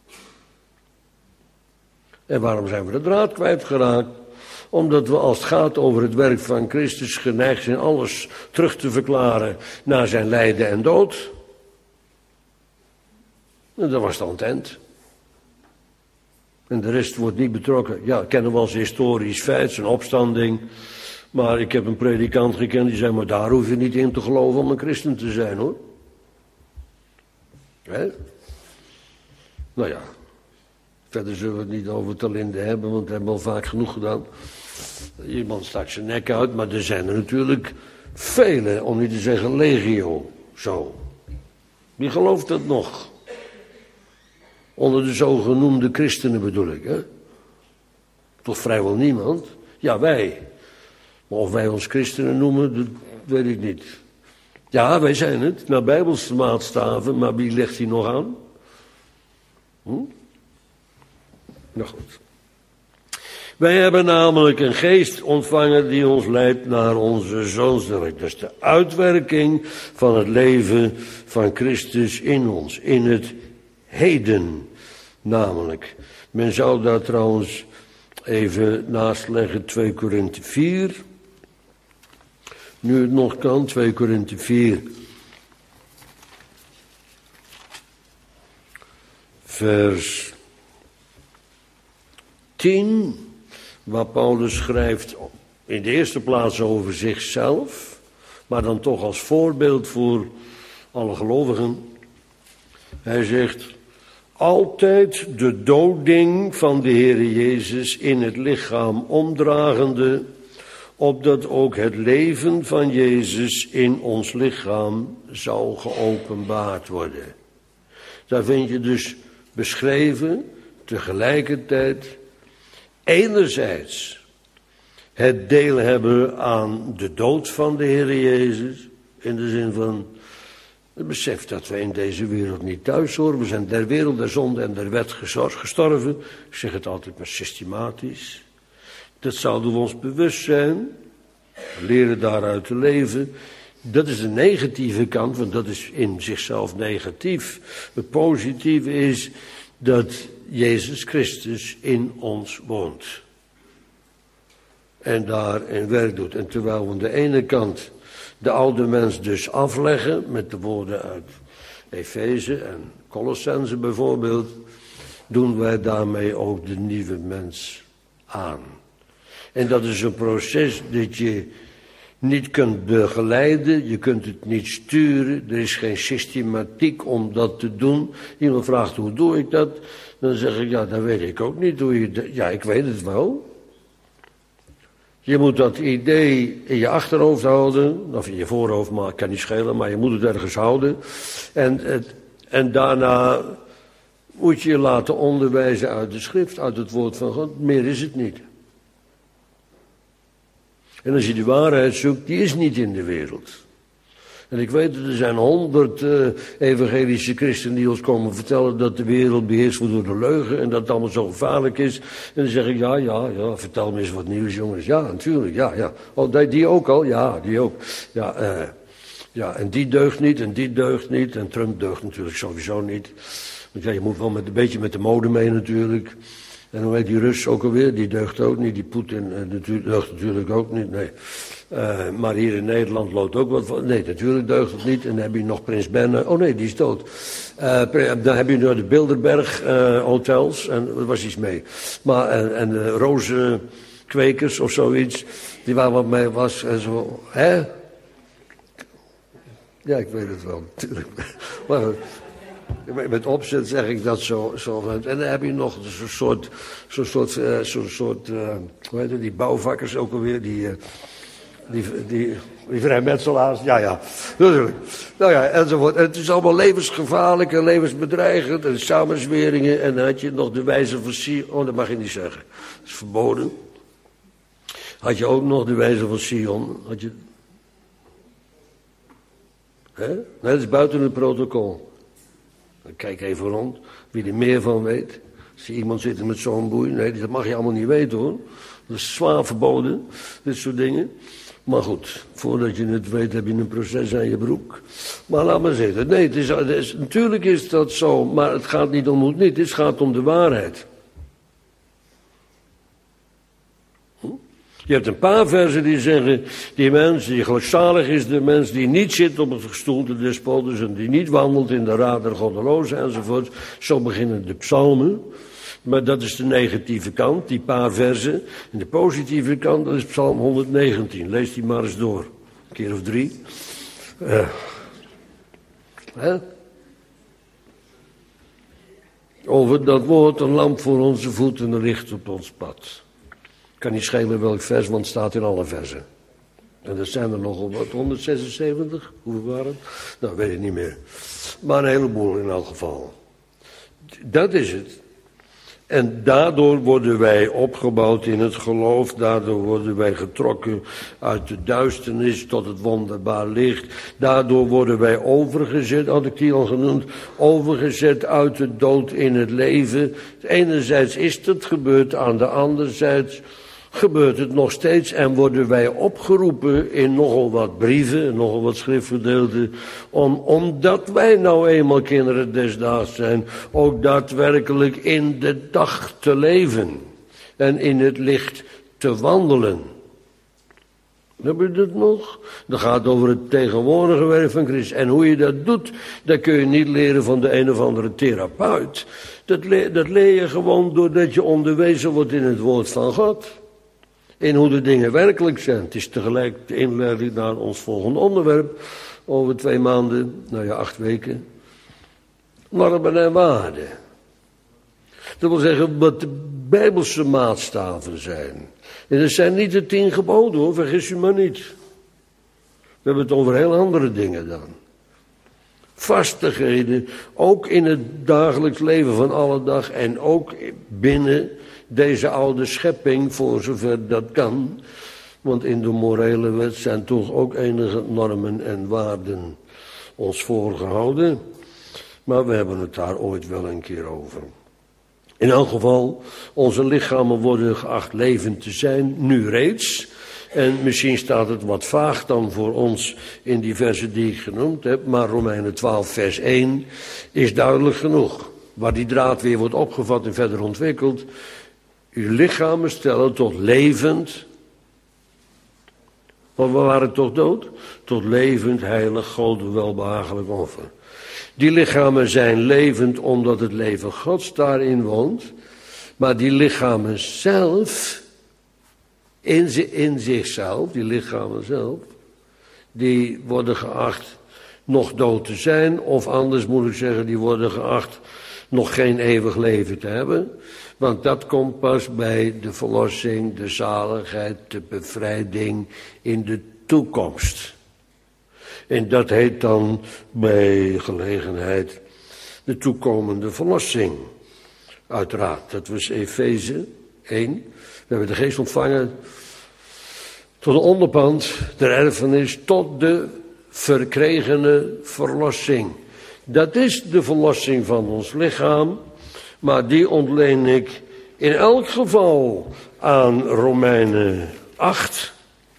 En waarom zijn we de draad kwijtgeraakt? Omdat we als het gaat over het werk van Christus geneigd zijn alles terug te verklaren naar zijn lijden en dood. En dat was dan het eind. En de rest wordt niet betrokken. Ja, kennen we als historisch feit, zijn opstanding. Maar ik heb een predikant gekend die zei, maar daar hoef je niet in te geloven om een christen te zijn hoor. Hè? Nou ja, verder zullen we het niet over Talinde hebben, want we hebben al vaak genoeg gedaan. Iemand stak zijn nek uit, maar er zijn er natuurlijk vele, om niet te zeggen legio, zo. Wie gelooft dat nog? Onder de zogenoemde christenen bedoel ik, hè? Toch vrijwel niemand? Ja, wij. Maar of wij ons christenen noemen, dat weet ik niet. Ja, wij zijn het, naar bijbelse maatstaven, maar wie legt die nog aan? Hm? Nou goed. Wij hebben namelijk een geest ontvangen die ons leidt naar onze zoonsdorp. Dat is de uitwerking van het leven van Christus in ons, in het heden namelijk. Men zou daar trouwens even naast leggen twee Korinthe vier. Nu het nog kan, twee Korinthe vier. Vers tien, waar Paulus schrijft in de eerste plaats over zichzelf, maar dan toch als voorbeeld voor alle gelovigen. Hij zegt, altijd de doding van de Heere Jezus in het lichaam omdragende, opdat ook het leven van Jezus in ons lichaam zou geopenbaard worden. Daar vind je dus beschreven tegelijkertijd enerzijds het deel hebben aan de dood van de Heere Jezus, in de zin van het besef dat wij in deze wereld niet thuis horen. We zijn der wereld, der zonde en der wet gestorven. Ik zeg het altijd maar systematisch. Dat zouden we ons bewust zijn. We leren daaruit te leven. Dat is de negatieve kant, want dat is in zichzelf negatief. Het positieve is dat Jezus Christus in ons woont. En daarin werk doet. En terwijl we aan de ene kant de oude mens dus afleggen, met de woorden uit Efeze en Colossense bijvoorbeeld, doen wij daarmee ook de nieuwe mens aan. En dat is een proces dat je niet kunt begeleiden, je kunt het niet sturen, er is geen systematiek om dat te doen. Iemand vraagt, hoe doe ik dat? Dan zeg ik, ja, dat weet ik ook niet. Hoe je de... Ja, ik weet het wel. Je moet dat idee in je achterhoofd houden, of in je voorhoofd, maar kan niet schelen, maar je moet het ergens houden. En, het, en daarna moet je je laten onderwijzen uit de schrift, uit het woord van God. Meer is het niet. En als je de waarheid zoekt, die is niet in de wereld. En ik weet dat er zijn honderd uh, evangelische christenen die ons komen vertellen dat de wereld beheerst wordt door de leugen en dat het allemaal zo gevaarlijk is. En dan zeg ik, ja, ja, ja, vertel me eens wat nieuws, jongens. Ja, natuurlijk, ja, ja. Oh, die, die ook al? Ja, die ook. Ja, uh, ja, en die deugt niet en die deugt niet en Trump deugt natuurlijk sowieso niet. Want ja, je moet wel met, een beetje met de mode mee natuurlijk. En hoe heet die Rus ook alweer? Die deugt ook niet. Die Poetin uh, deugt natuurlijk ook niet. Nee. Uh, maar hier in Nederland loopt ook wat van. Nee, natuurlijk deugt het niet. En dan heb je nog Prins Bernhard. Oh nee, die is dood. Uh, dan heb je nog de Bilderberg uh, hotels. En er was iets mee. Maar, en, en de rozenkwekers of zoiets. Die waar wat mee was. En zo. Hè? Ja, ik weet het wel. Natuurlijk. Maar met opzet zeg ik dat zo, zo. En dan heb je nog zo'n soort, zo'n soort, uh, zo'n soort, uh, hoe heet het, die bouwvakkers ook alweer, die, uh, die, die, die vrijmetselaars, ja, ja, natuurlijk. Nou ja, enzovoort. En het is allemaal levensgevaarlijk en levensbedreigend en samenzweringen. En dan had je nog de wijze van Sion, oh, dat mag je niet zeggen, dat is verboden. Had je ook nog de wijze van Sion, had je, hè? Nee, dat is buiten het protocol. Kijk even rond, wie er meer van weet. Als je iemand zit met zo'n boei, nee, dat mag je allemaal niet weten hoor. Dat is zwaar verboden, dit soort dingen. Maar goed, voordat je het weet heb je een proces aan je broek. Maar laat maar zitten. Nee, het is, het is, natuurlijk is dat zo, maar het gaat niet om hoe het niet is, het gaat om de waarheid. Je hebt een paar versen die zeggen, die mens die gelukzalig is, de mens die niet zit op het gestoelte des spotters en die niet wandelt in de raad der goddelozen enzovoort. Zo beginnen de psalmen. Maar dat is de negatieve kant, die paar versen. En de positieve kant, dat is psalm honderdnegentien. Lees die maar eens door. Een keer of drie. Uh. Hè? Over dat woord, een lamp voor onze voeten, een licht op ons pad. Kan niet schelen welk vers, want het staat in alle versen. En dat zijn er nogal wat, honderdzesenzeventig? Hoeveel waren het? Nou, weet ik niet meer. Maar een heleboel in elk geval. Dat is het. En daardoor worden wij opgebouwd in het geloof. Daardoor worden wij getrokken uit de duisternis tot het wonderbaar licht. Daardoor worden wij overgezet, had ik die al genoemd, overgezet uit de dood in het leven. Enerzijds is het gebeurd, aan de anderzijds gebeurt het nog steeds en worden wij opgeroepen in nogal wat brieven, nogal wat schriftgedeelten, om, omdat wij nou eenmaal kinderen des daags zijn, ook daadwerkelijk in de dag te leven en in het licht te wandelen. Heb je dat nog? Dat gaat over het tegenwoordige werk van Christus. En hoe je dat doet, dat kun je niet leren van de een of andere therapeut. Dat, le- dat leer je gewoon doordat je onderwezen wordt in het woord van God. In hoe de dingen werkelijk zijn. Het is tegelijk de inleiding naar ons volgende onderwerp. Over twee maanden, nou ja, acht weken. Normen en waarden. Dat wil zeggen wat de Bijbelse maatstaven zijn. En dat zijn niet de tien geboden hoor, vergis u maar niet. We hebben het over heel andere dingen dan. Vastigheden, ook in het dagelijks leven van alle dag en ook binnen deze oude schepping, voor zover dat kan. Want in de morele wet zijn toch ook enige normen en waarden ons voorgehouden. Maar we hebben het daar ooit wel een keer over. In elk geval, onze lichamen worden geacht levend te zijn, nu reeds. En misschien staat het wat vaag dan voor ons in die versen die ik genoemd heb. Maar Romeinen twaalf vers één is duidelijk genoeg. Waar die draad weer wordt opgevat en verder ontwikkeld. Uw lichamen stellen tot levend. Want we waren toch dood? Tot levend, heilig, God, welbehagelijk offer. Die lichamen zijn levend omdat het leven Gods daarin woont. Maar die lichamen zelf, in, in zichzelf, die lichamen zelf, die worden geacht nog dood te zijn. Of anders moet ik zeggen, die worden geacht nog geen eeuwig leven te hebben. Want dat komt pas bij de verlossing, de zaligheid, de bevrijding in de toekomst. En dat heet dan bij gelegenheid de toekomende verlossing. Uiteraard, dat was Efeze één. We hebben de geest ontvangen tot een onderpand der erfenis, tot de verkregene verlossing. Dat is de verlossing van ons lichaam, maar die ontleen ik in elk geval aan Romeinen acht.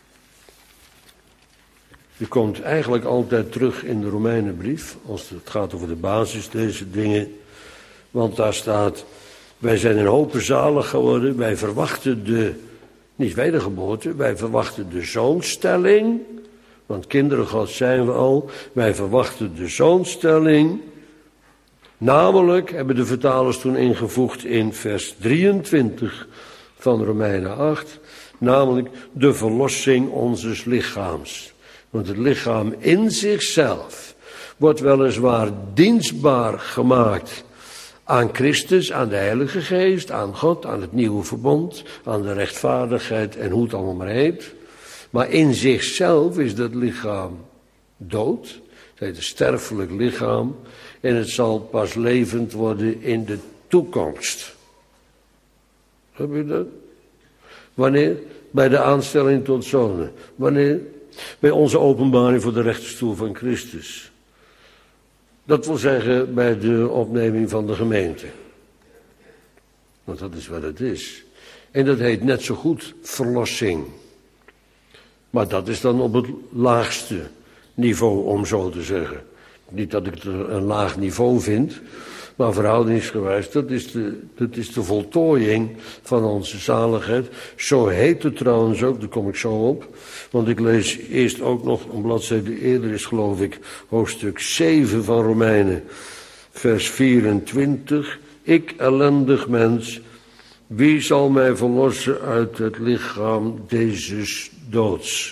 Je komt eigenlijk altijd terug in de Romeinenbrief, als het gaat over de basis deze dingen. Want daar staat, wij zijn in hopen zalig geworden, wij verwachten de, niet wedergeboorte, wij verwachten de zoonstelling. Want kinderen God zijn we al, wij verwachten de zoonstelling. Namelijk, hebben de vertalers toen ingevoegd in vers drieëntwintig van Romeinen acht, namelijk de verlossing onzes lichaams. Want het lichaam in zichzelf wordt weliswaar dienstbaar gemaakt aan Christus, aan de Heilige Geest, aan God, aan het nieuwe verbond, aan de rechtvaardigheid en hoe het allemaal maar heet. Maar in zichzelf is dat lichaam dood. Het heet een sterfelijk lichaam. En het zal pas levend worden in de toekomst. Heb je dat? Wanneer? Bij de aanstelling tot zonen. Wanneer? Bij onze openbaring voor de rechterstoel van Christus. Dat wil zeggen bij de opneming van de gemeente. Want dat is wat het is. En dat heet net zo goed verlossing. Maar dat is dan op het laagste niveau, om zo te zeggen. Niet dat ik het een laag niveau vind, maar verhoudingsgewijs, dat is de, dat is de voltooiing van onze zaligheid. Zo heet het trouwens ook, daar kom ik zo op. Want ik lees eerst ook nog, een bladzijde eerder is geloof ik, hoofdstuk zeven van Romeinen, vers vierentwintig. Ik, ellendig mens, wie zal mij verlossen uit het lichaam dezes doods?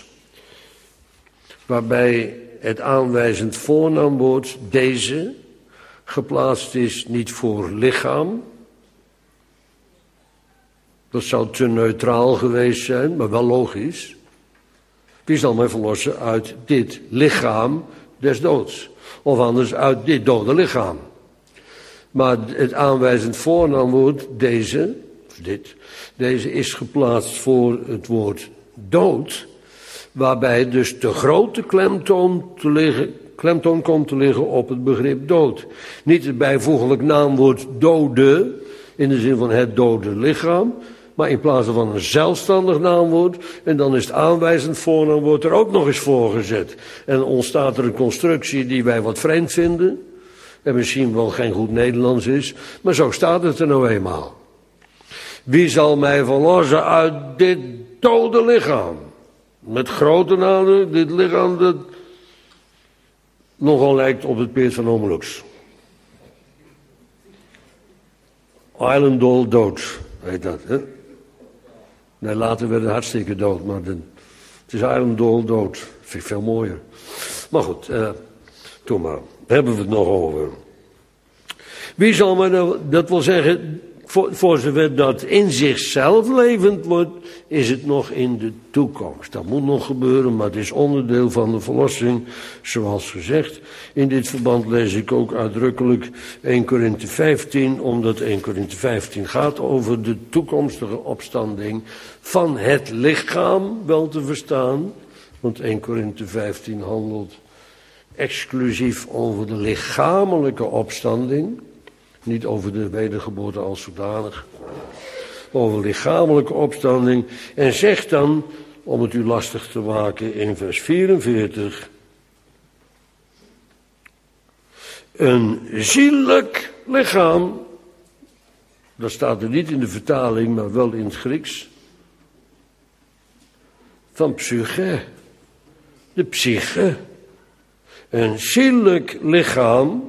Waarbij het aanwijzend voornaamwoord deze geplaatst is niet voor lichaam. Dat zou te neutraal geweest zijn, maar wel logisch. Wie zal mij verlossen uit dit lichaam des doods? Of anders uit dit dode lichaam. Maar het aanwijzend voornaamwoord, deze, of dit, deze is geplaatst voor het woord dood, waarbij dus de grote klemtoon, te liggen, klemtoon komt te liggen op het begrip dood. Niet het bijvoeglijk naamwoord dode, in de zin van het dode lichaam, maar in plaats van een zelfstandig naamwoord, en dan is het aanwijzend voornaamwoord er ook nog eens voor gezet. En dan ontstaat er een constructie die wij wat vreemd vinden, en misschien wel geen goed Nederlands is, maar zo staat het er nou eenmaal. Wie zal mij verlossen uit dit dode lichaam? Met grote nadruk, dit lichaam dat nogal lijkt op het peert van Homelux. Islandol dood, heet dat, hè? Nee, later werd het hartstikke dood, maar de, het is Islandol dood. Vind ik veel mooier. Maar goed, uh, toen maar. Daar hebben we het nog over. Wie zal mij nou, dat wil zeggen, voor, voor zover dat in zichzelf levend wordt, is het nog in de toekomst. Dat moet nog gebeuren, maar het is onderdeel van de verlossing, zoals gezegd. In dit verband lees ik ook uitdrukkelijk Eerste Korinthe vijftien, omdat Eerste Korinthe vijftien gaat over de toekomstige opstanding van het lichaam, wel te verstaan. Want Eerste Korinthe vijftien handelt exclusief over de lichamelijke opstanding. Niet over de wedergeboorte als zodanig. Over lichamelijke opstanding. En zegt dan, om het u lastig te maken, in vers vierenveertig. Een ziellijk lichaam. Dat staat er niet in de vertaling, maar wel in het Grieks. Van psyche. De psyche. Een ziellijk lichaam.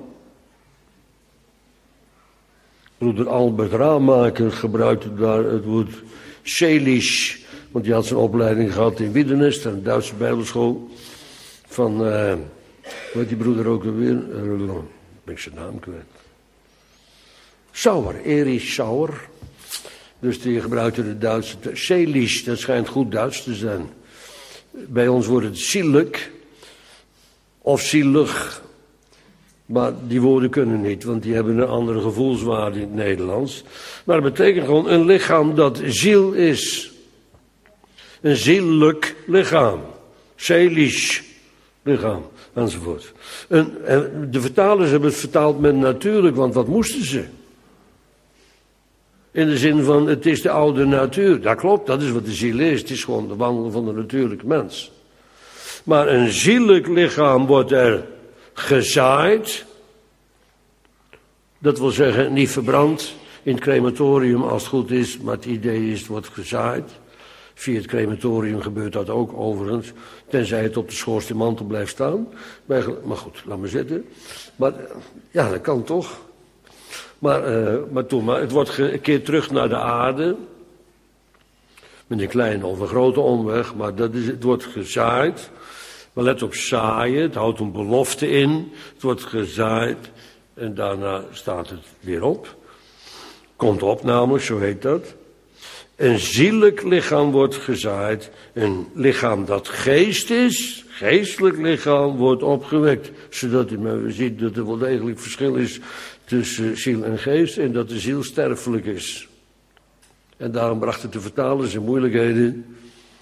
Broeder Albert Raamaker gebruikte daar het woord seelisch, want die had zijn opleiding gehad in Wiedenest, een Duitse bijbelschool. Van, uh, hoe heet die broeder ook alweer? Uh, ben ik zijn naam kwijt. Sauer, Erich Sauer. Dus die gebruikte de Duitse seelisch, dat schijnt goed Duits te zijn. Bij ons wordt het ziellijk of zielig. Maar die woorden kunnen niet, want die hebben een andere gevoelswaarde in het Nederlands. Maar dat betekent gewoon een lichaam dat ziel is. Een ziellijk lichaam. Seelisch lichaam, enzovoort. En, en de vertalers hebben het vertaald met natuurlijk, want wat moesten ze? In de zin van, het is de oude natuur. Dat klopt, dat is wat de ziel is. Het is gewoon de wandel van de natuurlijke mens. Maar een ziellijk lichaam wordt er gezaaid. Dat wil zeggen, niet verbrand in het crematorium als het goed is, maar het idee is, het wordt gezaaid. Via het crematorium gebeurt dat ook overigens, tenzij het op de schoorsteenmantel blijft staan. Maar goed, laat maar zitten. Maar ja, dat kan toch. Maar, uh, maar toen, maar het wordt gekeerd terug naar de aarde. Met een kleine of een grote omweg, maar dat is, het wordt gezaaid. Maar let op zaaien, het houdt een belofte in. Het wordt gezaaid en daarna staat het weer op. Komt op namelijk, zo heet dat. Een ziellijk lichaam wordt gezaaid. Een lichaam dat geest is, geestelijk lichaam, wordt opgewekt. Zodat u ziet dat er wel degelijk verschil is tussen ziel en geest. En dat de ziel sterfelijk is. En daarom brachten de vertalers in moeilijkheden.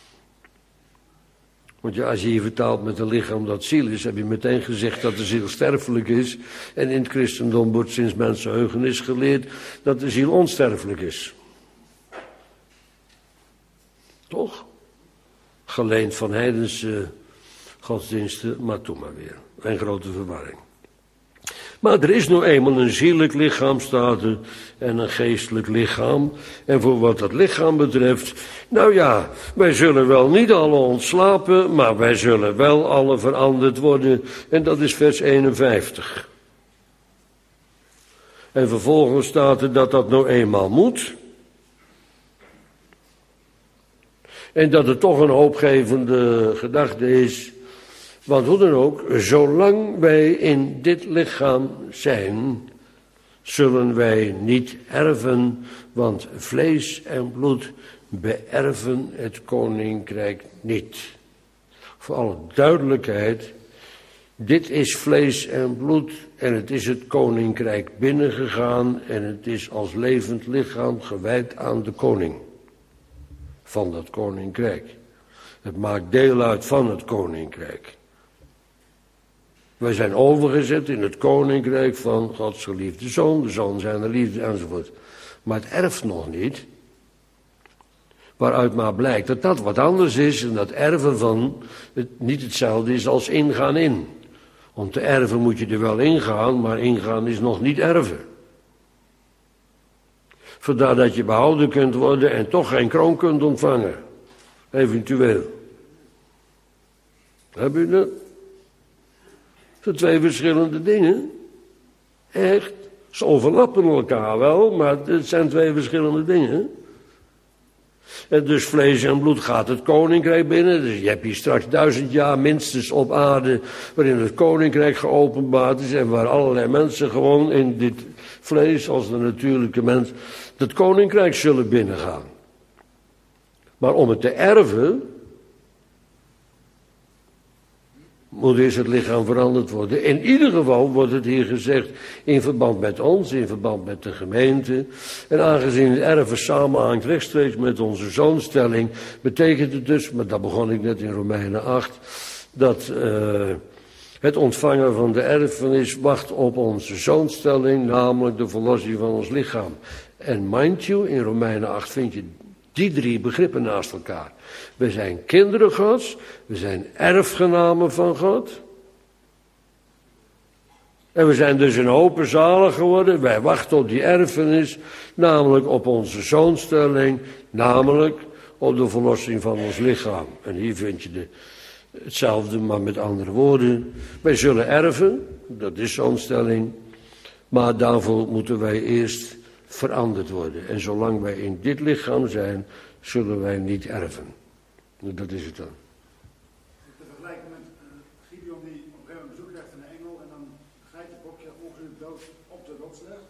Want ja, als je je vertaalt met een lichaam dat ziel is, heb je meteen gezegd dat de ziel sterfelijk is. En in het christendom wordt sinds mensenheugenis geleerd dat de ziel onsterfelijk is. Toch? Geleend van heidense godsdiensten, maar toen maar weer. Een grote verwarring. Maar er is nou eenmaal een ziellijk lichaam, staat er, en een geestelijk lichaam. En voor wat dat lichaam betreft, nou ja, wij zullen wel niet alle ontslapen, maar wij zullen wel alle veranderd worden. En dat is vers eenenvijftig. En vervolgens staat er dat dat nou eenmaal moet. En dat het toch een hoopgevende gedachte is. Want hoe dan ook, zolang wij in dit lichaam zijn, zullen wij niet erven, want vlees en bloed beërven het koninkrijk niet. Voor alle duidelijkheid, Dit is vlees en bloed en het is het koninkrijk binnengegaan en het is als levend lichaam gewijd aan de koning van dat koninkrijk. Het maakt deel uit van het koninkrijk. Wij zijn overgezet in het koninkrijk van Gods geliefde zoon, de zoon zijner liefde enzovoort. Maar het erft nog niet. Waaruit maar blijkt dat dat wat anders is en dat erven van het niet hetzelfde is als ingaan in. Om te erven moet je er wel ingaan, maar ingaan is nog niet erven. Vandaar dat je behouden kunt worden en toch geen kroon kunt ontvangen. Eventueel. Heb je dat? Dat zijn twee verschillende dingen. Echt. Ze overlappen elkaar wel, maar het zijn twee verschillende dingen. En dus vlees en bloed gaat het koninkrijk binnen. Dus je hebt hier straks duizend jaar minstens op aarde waarin het koninkrijk geopenbaard is. En waar allerlei mensen gewoon in dit vlees als de natuurlijke mens het koninkrijk zullen binnengaan. Maar om het te erven moet eerst het lichaam veranderd worden. In ieder geval wordt het hier gezegd in verband met ons, in verband met de gemeente. En aangezien het erven samenhangt rechtstreeks met onze zoonstelling, betekent het dus, maar dat begon ik net in Romeinen acht, dat uh, het ontvangen van de erfenis wacht op onze zoonstelling, namelijk de verlossing van ons lichaam. En mind you, in Romeinen acht vind je die drie begrippen naast elkaar. We zijn kinderen Gods, we zijn erfgenamen van God. En we zijn dus een open zalig geworden. Wij wachten op die erfenis, namelijk op onze zoonstelling, namelijk op de verlossing van ons lichaam. En hier vind je de, hetzelfde, maar met andere woorden. Wij zullen erven, dat is zoonstelling, maar daarvoor moeten wij eerst veranderd worden. En zolang wij in dit lichaam zijn, zullen wij niet erven. Dat is het dan. Te vergelijken met uh, Gideon die op een gegeven moment bezoek krijgt van een engel en dan grijpt het bokje ongeveer dood op de rots legt.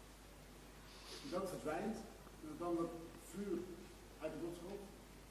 De dood verdwijnt en dan wordt vuur uit de rots komt.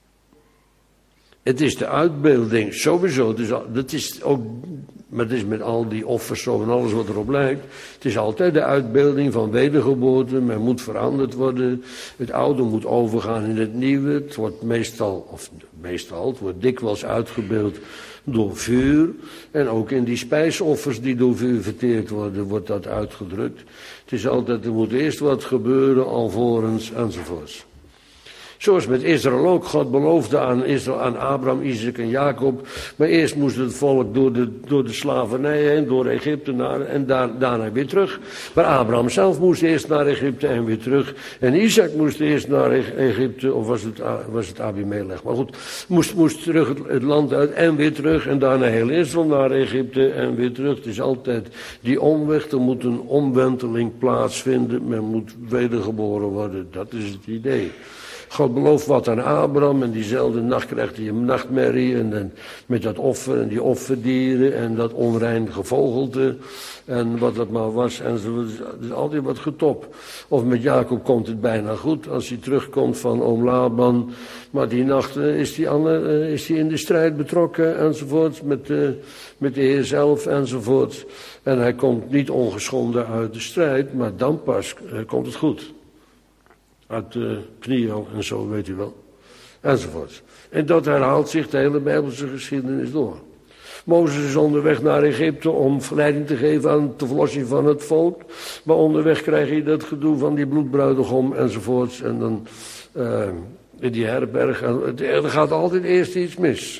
Het is de uitbeelding, sowieso. Dus dat is ook, maar het is met al die offers zo en alles wat erop lijkt. Het is altijd de uitbeelding van wedergeboorte. Men moet veranderd worden. Het oude moet overgaan in het nieuwe. Het wordt meestal, of meestal, het wordt dikwijls uitgebeeld door vuur. En ook in die spijsoffers die door vuur verteerd worden, wordt dat uitgedrukt. Het is altijd, er moet eerst wat gebeuren, alvorens enzovoorts. Zoals met Israël ook. God beloofde aan, Israël, aan Abraham, Isaac en Jacob. Maar eerst moest het volk door de, door de slavernij heen, door Egypte naar, en daar, daarna weer terug. Maar Abraham zelf moest eerst naar Egypte en weer terug. En Isaac moest eerst naar Egypte, of was het, was het Abimelech. Maar goed, moest, moest terug het, het land uit en weer terug. En daarna heel Israël naar Egypte en weer terug. Het is altijd die omweg. Er moet een omwenteling plaatsvinden. Men moet wedergeboren worden. Dat is het idee. God belooft wat aan Abraham en diezelfde nacht krijgt hij een nachtmerrie en, en met dat offer en die offerdieren en dat onrein gevogelte en wat dat maar was. En zo, er is altijd wat getop. Of met Jacob komt het bijna goed als hij terugkomt van oom Laban. Maar die nacht uh, is hij uh, is hij in de strijd betrokken enzovoort met, uh, met de Heer zelf enzovoort. En hij komt niet ongeschonden uit de strijd, maar dan pas uh, komt het goed. Uit de knieën en zo, weet u wel. Enzovoort. En dat herhaalt zich de hele Bijbelse geschiedenis door. Mozes is onderweg naar Egypte om leiding te geven aan de verlossing van het volk. Maar onderweg krijg je dat gedoe van die bloedbruidegom enzovoort. En dan uh, in die herberg. En er gaat altijd eerst iets mis.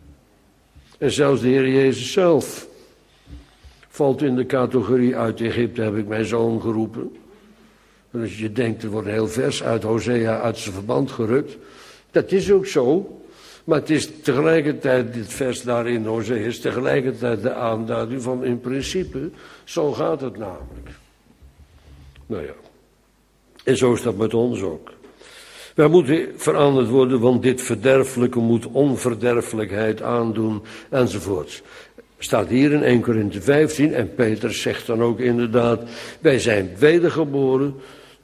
En zelfs de Heer Jezus zelf valt in de categorie uit Egypte heb ik mijn zoon geroepen. En als je denkt, er wordt een heel vers uit Hosea uit zijn verband gerukt. Dat is ook zo. Maar het is tegelijkertijd, dit vers daar in Hosea, is tegelijkertijd de aanduiding van in principe, zo gaat het namelijk. Nou ja. En zo is dat met ons ook. Wij moeten veranderd worden, want dit verderfelijke moet onverderfelijkheid aandoen, enzovoorts. Staat hier in Eerste Korinthe vijftien, en Petrus zegt dan ook inderdaad, wij zijn wedergeboren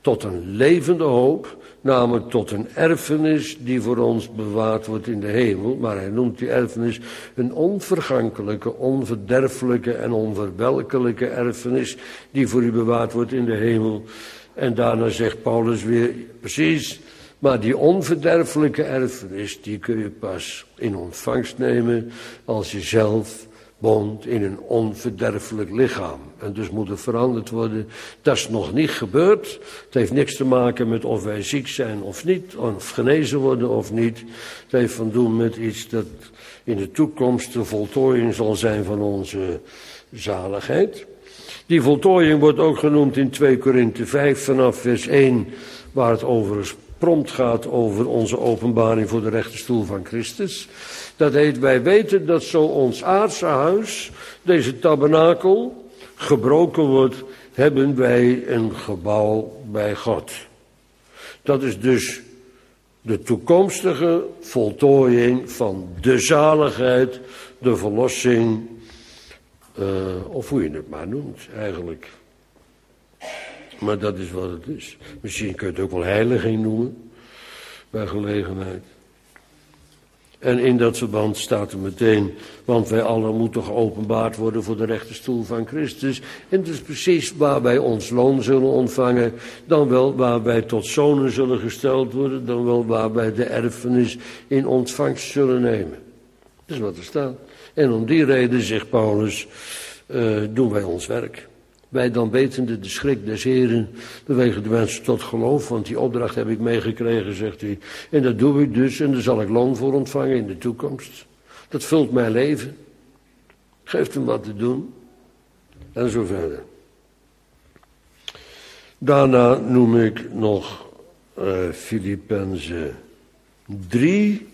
tot een levende hoop, namelijk tot een erfenis die voor ons bewaard wordt in de hemel. Maar hij noemt die erfenis een onvergankelijke, onverderfelijke en onverwelkelijke erfenis die voor u bewaard wordt in de hemel. En daarna zegt Paulus weer, precies, maar die onverderfelijke erfenis, die kun je pas in ontvangst nemen als je zelf woont in een onverderfelijk lichaam. En dus moet er veranderd worden. Dat is nog niet gebeurd. Het heeft niks te maken met of wij ziek zijn of niet, of genezen worden of niet. Het heeft van doen met iets dat in de toekomst de voltooiing zal zijn van onze zaligheid. Die voltooiing wordt ook genoemd in twee Korinthe vijf vanaf vers één, waar het over prompt gaat over onze openbaring voor de rechterstoel van Christus. Dat heet, wij weten dat zo ons aardse huis, deze tabernakel, gebroken wordt, hebben wij een gebouw bij God. Dat is dus de toekomstige voltooiing van de zaligheid, de verlossing, uh, of hoe je het maar noemt eigenlijk. Maar dat is wat het is. Misschien kun je het ook wel heiliging noemen, bij gelegenheid. En in dat verband staat er meteen, want wij allen moeten geopenbaard worden voor de rechterstoel van Christus. En dat is precies waar wij ons loon zullen ontvangen, dan wel waar wij tot zonen zullen gesteld worden, dan wel waar wij de erfenis in ontvangst zullen nemen. Dat is wat er staat. En om die reden, zegt Paulus, uh, doen wij ons werk. Wij dan wetende de schrik des Heren bewegen de mensen tot geloof, want die opdracht heb ik meegekregen, zegt hij. En dat doe ik dus en daar zal ik loon voor ontvangen in de toekomst. Dat vult mijn leven. Geeft hem wat te doen. En zo verder. Daarna noem ik nog uh, Filippenzen drie.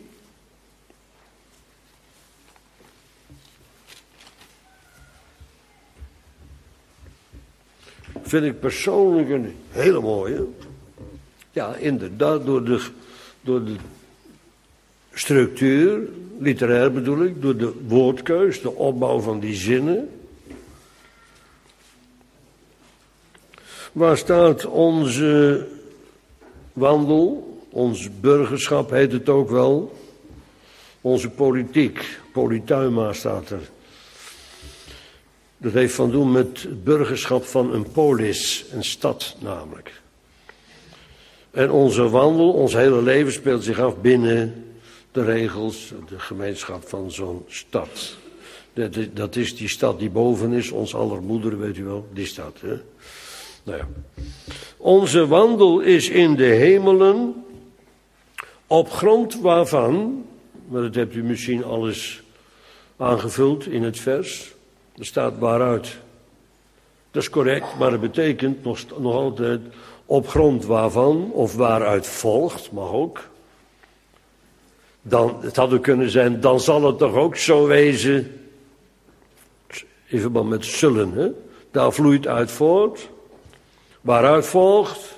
Vind ik persoonlijk een hele mooie. Ja, inderdaad, door de, door de structuur, literair bedoel ik, door de woordkeus, de opbouw van die zinnen. Waar staat onze wandel, ons burgerschap heet het ook wel, onze politiek, politeuma staat er. Dat heeft van doen met het burgerschap van een polis, een stad namelijk. En onze wandel, ons hele leven speelt zich af binnen de regels, de gemeenschap van zo'n stad. Dat is, dat is die stad die boven is, ons aller moeder, weet u wel, die stad. Hè? Nou ja. Onze wandel is in de hemelen, op grond waarvan, maar dat hebt u misschien alles aangevuld in het vers. Er staat waaruit. Dat is correct, maar het betekent nog, nog altijd op grond waarvan of waaruit volgt, mag ook. Dan, het had ook kunnen zijn, dan zal het toch ook zo wezen, in verband met zullen, hè? Daar vloeit uit voort, waaruit volgt.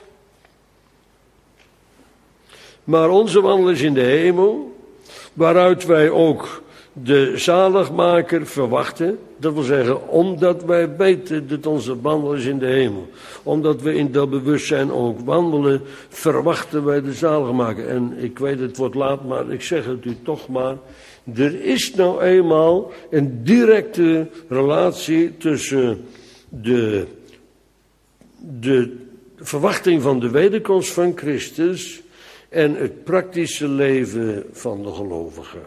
Maar onze wandel is in de hemel, waaruit wij ook de zaligmaker verwachten. Dat wil zeggen, omdat wij weten dat onze wandel is in de hemel. Omdat we in dat bewustzijn ook wandelen, verwachten wij de zaligmaker. En ik weet, het wordt laat, maar ik zeg het u toch maar. Er is nou eenmaal een directe relatie tussen de, de verwachting van de wederkomst van Christus en het praktische leven van de gelovigen.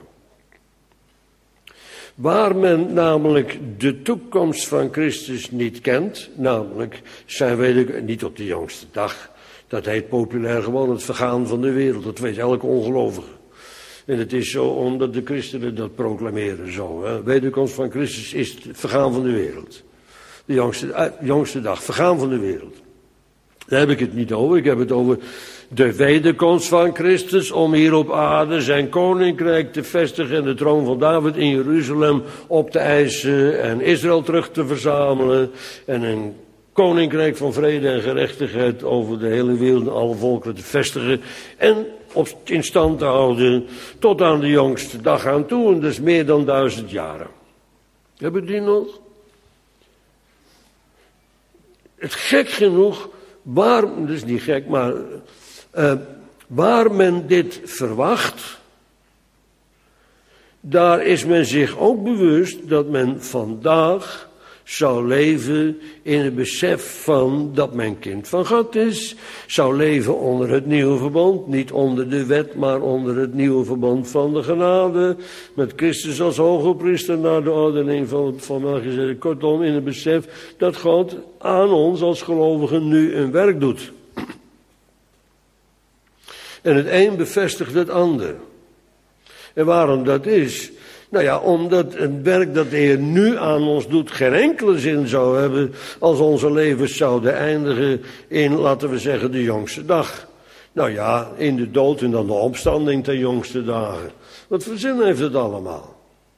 Waar men namelijk de toekomst van Christus niet kent, namelijk zijn wederkomst, niet op de jongste dag, dat heet populair gewoon het vergaan van de wereld, dat weet elke ongelovige. En het is zo omdat de christenen dat proclameren zo. Hè. Wederkomst van Christus is het vergaan van de wereld. De jongste, uh, jongste dag, vergaan van de wereld. Daar heb ik het niet over, ik heb het over de wederkomst van Christus om hier op aarde zijn koninkrijk te vestigen en de troon van David in Jeruzalem op te eisen en Israël terug te verzamelen en een koninkrijk van vrede en gerechtigheid over de hele wereld en alle volkeren te vestigen en op, in stand te houden tot aan de jongste dag aan toe, en dat is meer dan duizend jaren. Hebben die nog? Het gek genoeg waar, dat is niet gek, maar uh, waar men dit verwacht, daar is men zich ook bewust dat men vandaag zou leven in het besef van dat men kind van God is. Zou leven onder het nieuwe verbond. Niet onder de wet, maar onder het nieuwe verbond van de genade. Met Christus als hoge priester naar de ordening van, van Melchizedek. Kortom, in het besef dat God aan ons als gelovigen nu een werk doet. En het een bevestigt het ander. En waarom dat is? Nou ja, omdat het werk dat de Heer nu aan ons doet geen enkele zin zou hebben als onze levens zouden eindigen in, laten we zeggen, de jongste dag. Nou ja, in de dood en dan de opstanding ten jongste dagen. Wat voor zin heeft het allemaal?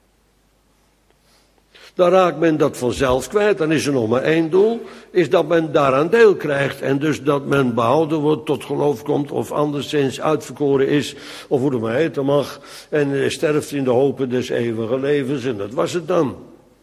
Dan raakt men dat vanzelf kwijt. Dan is er nog maar één doel. Is dat men daaraan deel krijgt. En dus dat men behouden wordt, tot geloof komt. Of anderszins uitverkoren is. Of hoe het maar heten mag. En sterft in de hopen des eeuwige levens. En dat was het dan.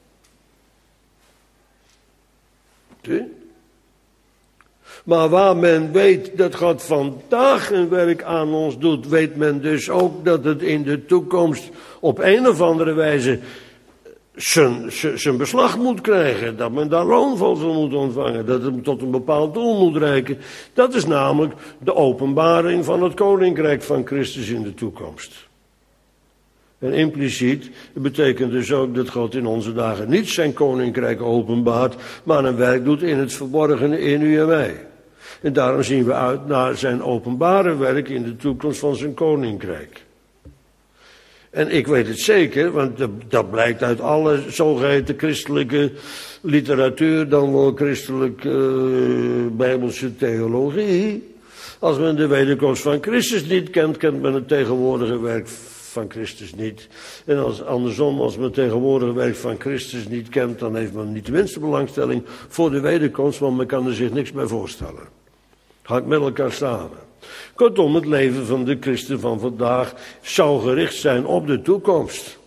Zie? Maar waar men weet dat God vandaag een werk aan ons doet. Weet men dus ook dat het in de toekomst op een of andere wijze zijn, zijn, zijn beslag moet krijgen. Dat men daar loon voor moet ontvangen. Dat het tot een bepaald doel moet reiken. Dat is namelijk de openbaring van het koninkrijk van Christus in de toekomst. En impliciet betekent dus ook dat God in onze dagen niet zijn koninkrijk openbaart, maar een werk doet in het verborgene in u en mij. En daarom zien we uit naar zijn openbare werk in de toekomst van zijn koninkrijk. En ik weet het zeker, want dat blijkt uit alle zogeheten christelijke literatuur, dan wel christelijke uh, bijbelse theologie. Als men de wederkomst van Christus niet kent, kent men het tegenwoordige werk van Christus niet. En als, andersom, als men het tegenwoordige werk van Christus niet kent, dan heeft men niet de minste belangstelling voor de wederkomst, want men kan er zich niks bij voorstellen. Hangt met elkaar samen. Kortom, het leven van de christen van vandaag zou gericht zijn op de toekomst.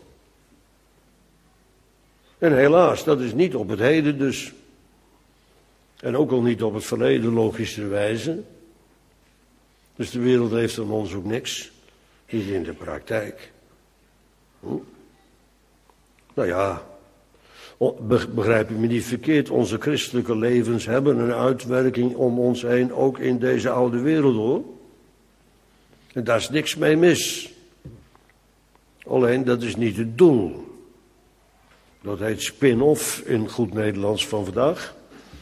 En helaas, dat is niet op het heden dus. En ook al niet op het verleden, logischerwijze. Dus de wereld heeft aan ons ook niks. Niet in de praktijk. Hm? Nou ja, begrijp je me niet verkeerd, onze christelijke levens hebben een uitwerking om ons heen, ook in deze oude wereld hoor. En daar is niks mee mis. Alleen dat is niet het doel. Dat heet spin-off in goed Nederlands van vandaag.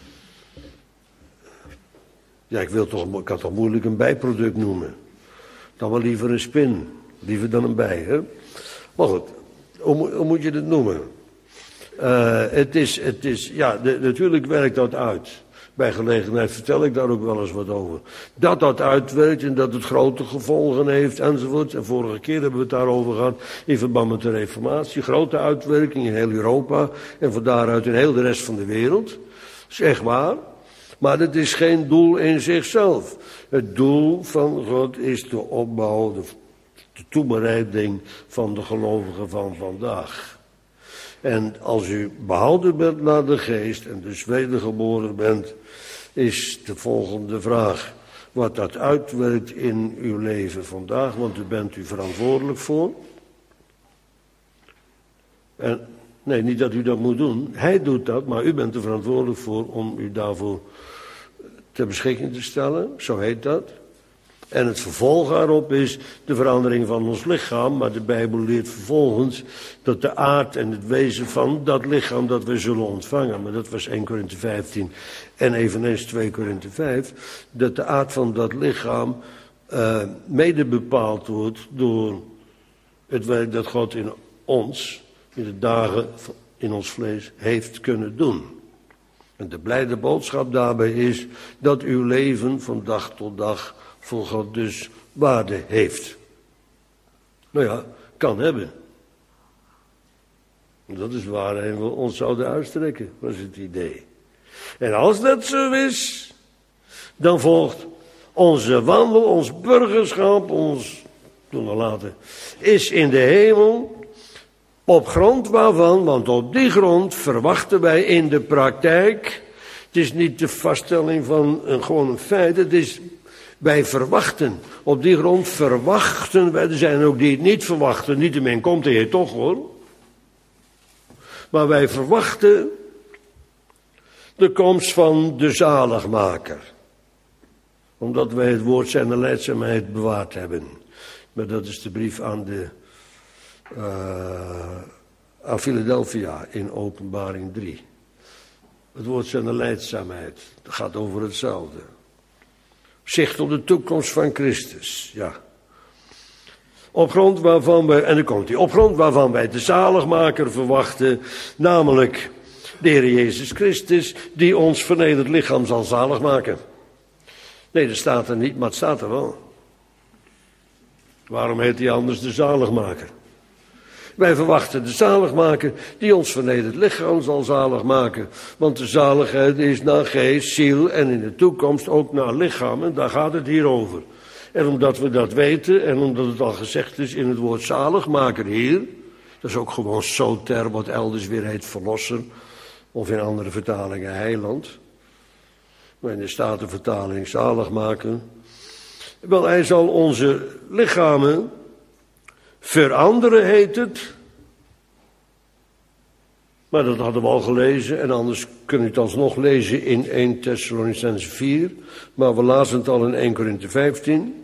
Ja, ik wil toch, ik kan toch moeilijk een bijproduct noemen. Dan wel liever een spin, liever dan een bij, hè? Maar goed, hoe, hoe moet je het noemen? Uh, het is, het is, ja, de, natuurlijk werkt dat uit. Bij gelegenheid vertel ik daar ook wel eens wat over. Dat dat uitwerkt en dat het grote gevolgen heeft enzovoort. En vorige keer hebben we het daarover gehad in verband met de Reformatie. Grote uitwerking in heel Europa en van daaruit in heel de rest van de wereld. Dat is echt waar. Maar dat is geen doel in zichzelf. Het doel van God is de opbouw, de, de toebereiding van de gelovigen van vandaag. En als u behouden bent naar de geest en dus wedergeboren bent, is de volgende vraag wat dat uitwerkt in uw leven vandaag, want u bent u verantwoordelijk voor. En nee, niet dat u dat moet doen, hij doet dat, maar u bent er verantwoordelijk voor om u daarvoor ter beschikking te stellen, zo heet dat. En het vervolg daarop is de verandering van ons lichaam. Maar de Bijbel leert vervolgens dat de aard en het wezen van dat lichaam dat we zullen ontvangen. Maar dat was eerste Korinthe vijftien en eveneens tweede Korinthe vijf. Dat de aard van dat lichaam uh, mede bepaald wordt door het werk dat God in ons, in de dagen in ons vlees, heeft kunnen doen. En de blijde boodschap daarbij is dat uw leven van dag tot dag voor God dus waarde heeft. Nou ja, kan hebben. Dat is waarheen we ons zouden uitstrekken, was het idee. En als dat zo is, dan volgt onze wandel, ons burgerschap, ons, toen later, is in de hemel, op grond waarvan, want op die grond verwachten wij in de praktijk Het is niet de vaststelling van een, gewoon een feit. Het is, wij verwachten. Op die grond verwachten wij. Er zijn ook die het niet verwachten. Niettemin komt de Heer toch hoor. Maar wij verwachten de komst van de zaligmaker. Omdat wij het woord zijner leidzaamheid bewaard hebben. Maar dat is de brief aan de uh, aan Philadelphia in Openbaring drie. Het woord zijner leidzaamheid. Dat gaat over hetzelfde. Zicht op de toekomst van Christus. Ja. Op grond waarvan wij, en dan komt hij, op grond waarvan wij de zaligmaker verwachten, namelijk de Heer Jezus Christus, die ons vernederd lichaam zal zalig maken. Nee, dat staat er niet, maar het staat er wel. Waarom heet hij anders de zaligmaker? Wij verwachten de zaligmaker die ons vernederd lichaam zal zalig maken. Want de zaligheid is naar geest, ziel en in de toekomst ook naar lichaam. En daar gaat het hier over. En omdat we dat weten en omdat het al gezegd is in het woord zaligmaker hier. Dat is ook gewoon soter, wat elders weer heet verlosser. Of in andere vertalingen heiland. Maar in de Statenvertaling zalig maken. Wel, hij zal onze lichamen veranderen, heet het. Maar dat hadden we al gelezen. En anders kun je het alsnog lezen in Eerste Thessalonicenzen vier. Maar we lazen het al in Eerste Korinthe vijftien.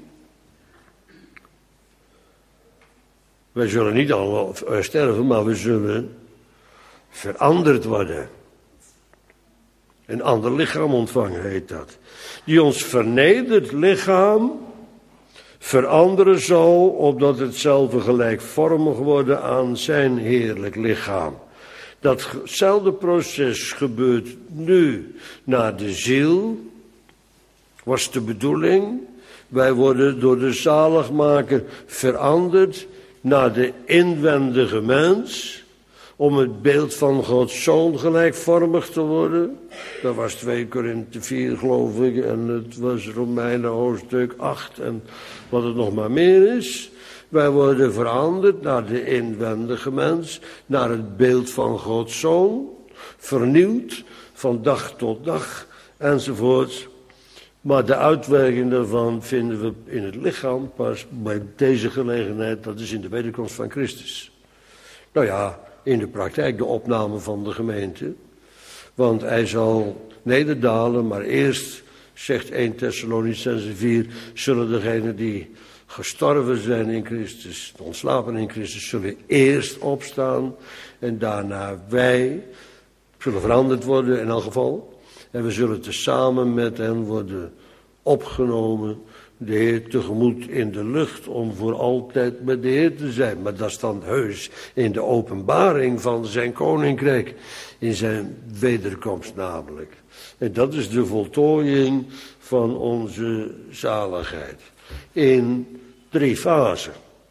Wij zullen niet allemaal sterven, maar we zullen veranderd worden. Een ander lichaam ontvangen, heet dat. Die ons vernederd lichaam veranderen zal, opdat hetzelfde gelijkvormig worden aan zijn heerlijk lichaam. Datzelfde proces gebeurt nu naar de ziel, was de bedoeling. Wij worden door de zaligmaker veranderd naar de inwendige mens, om het beeld van Gods Zoon gelijkvormig te worden. Dat was Tweede Korinthe vier, geloof ik, en het was Romeinen hoofdstuk acht en wat het nog maar meer is. Wij worden veranderd naar de inwendige mens, naar het beeld van Gods Zoon, vernieuwd van dag tot dag, enzovoort. Maar de uitwerking daarvan vinden we in het lichaam pas bij deze gelegenheid, dat is in de wederkomst van Christus. Nou ja, in de praktijk de opname van de gemeente. Want hij zal nederdalen, maar eerst, zegt Eerste Thessalonicenzen vier, zullen degenen die gestorven zijn in Christus, ontslapen in Christus, zullen eerst opstaan. En daarna wij zullen veranderd worden in elk geval. En we zullen tezamen met hen worden opgenomen, de Heer tegemoet in de lucht, om voor altijd met de Heer te zijn. Maar dat is dan heus in de openbaring van zijn koninkrijk, in zijn wederkomst namelijk. En dat is de voltooiing van onze zaligheid. In drie fasen.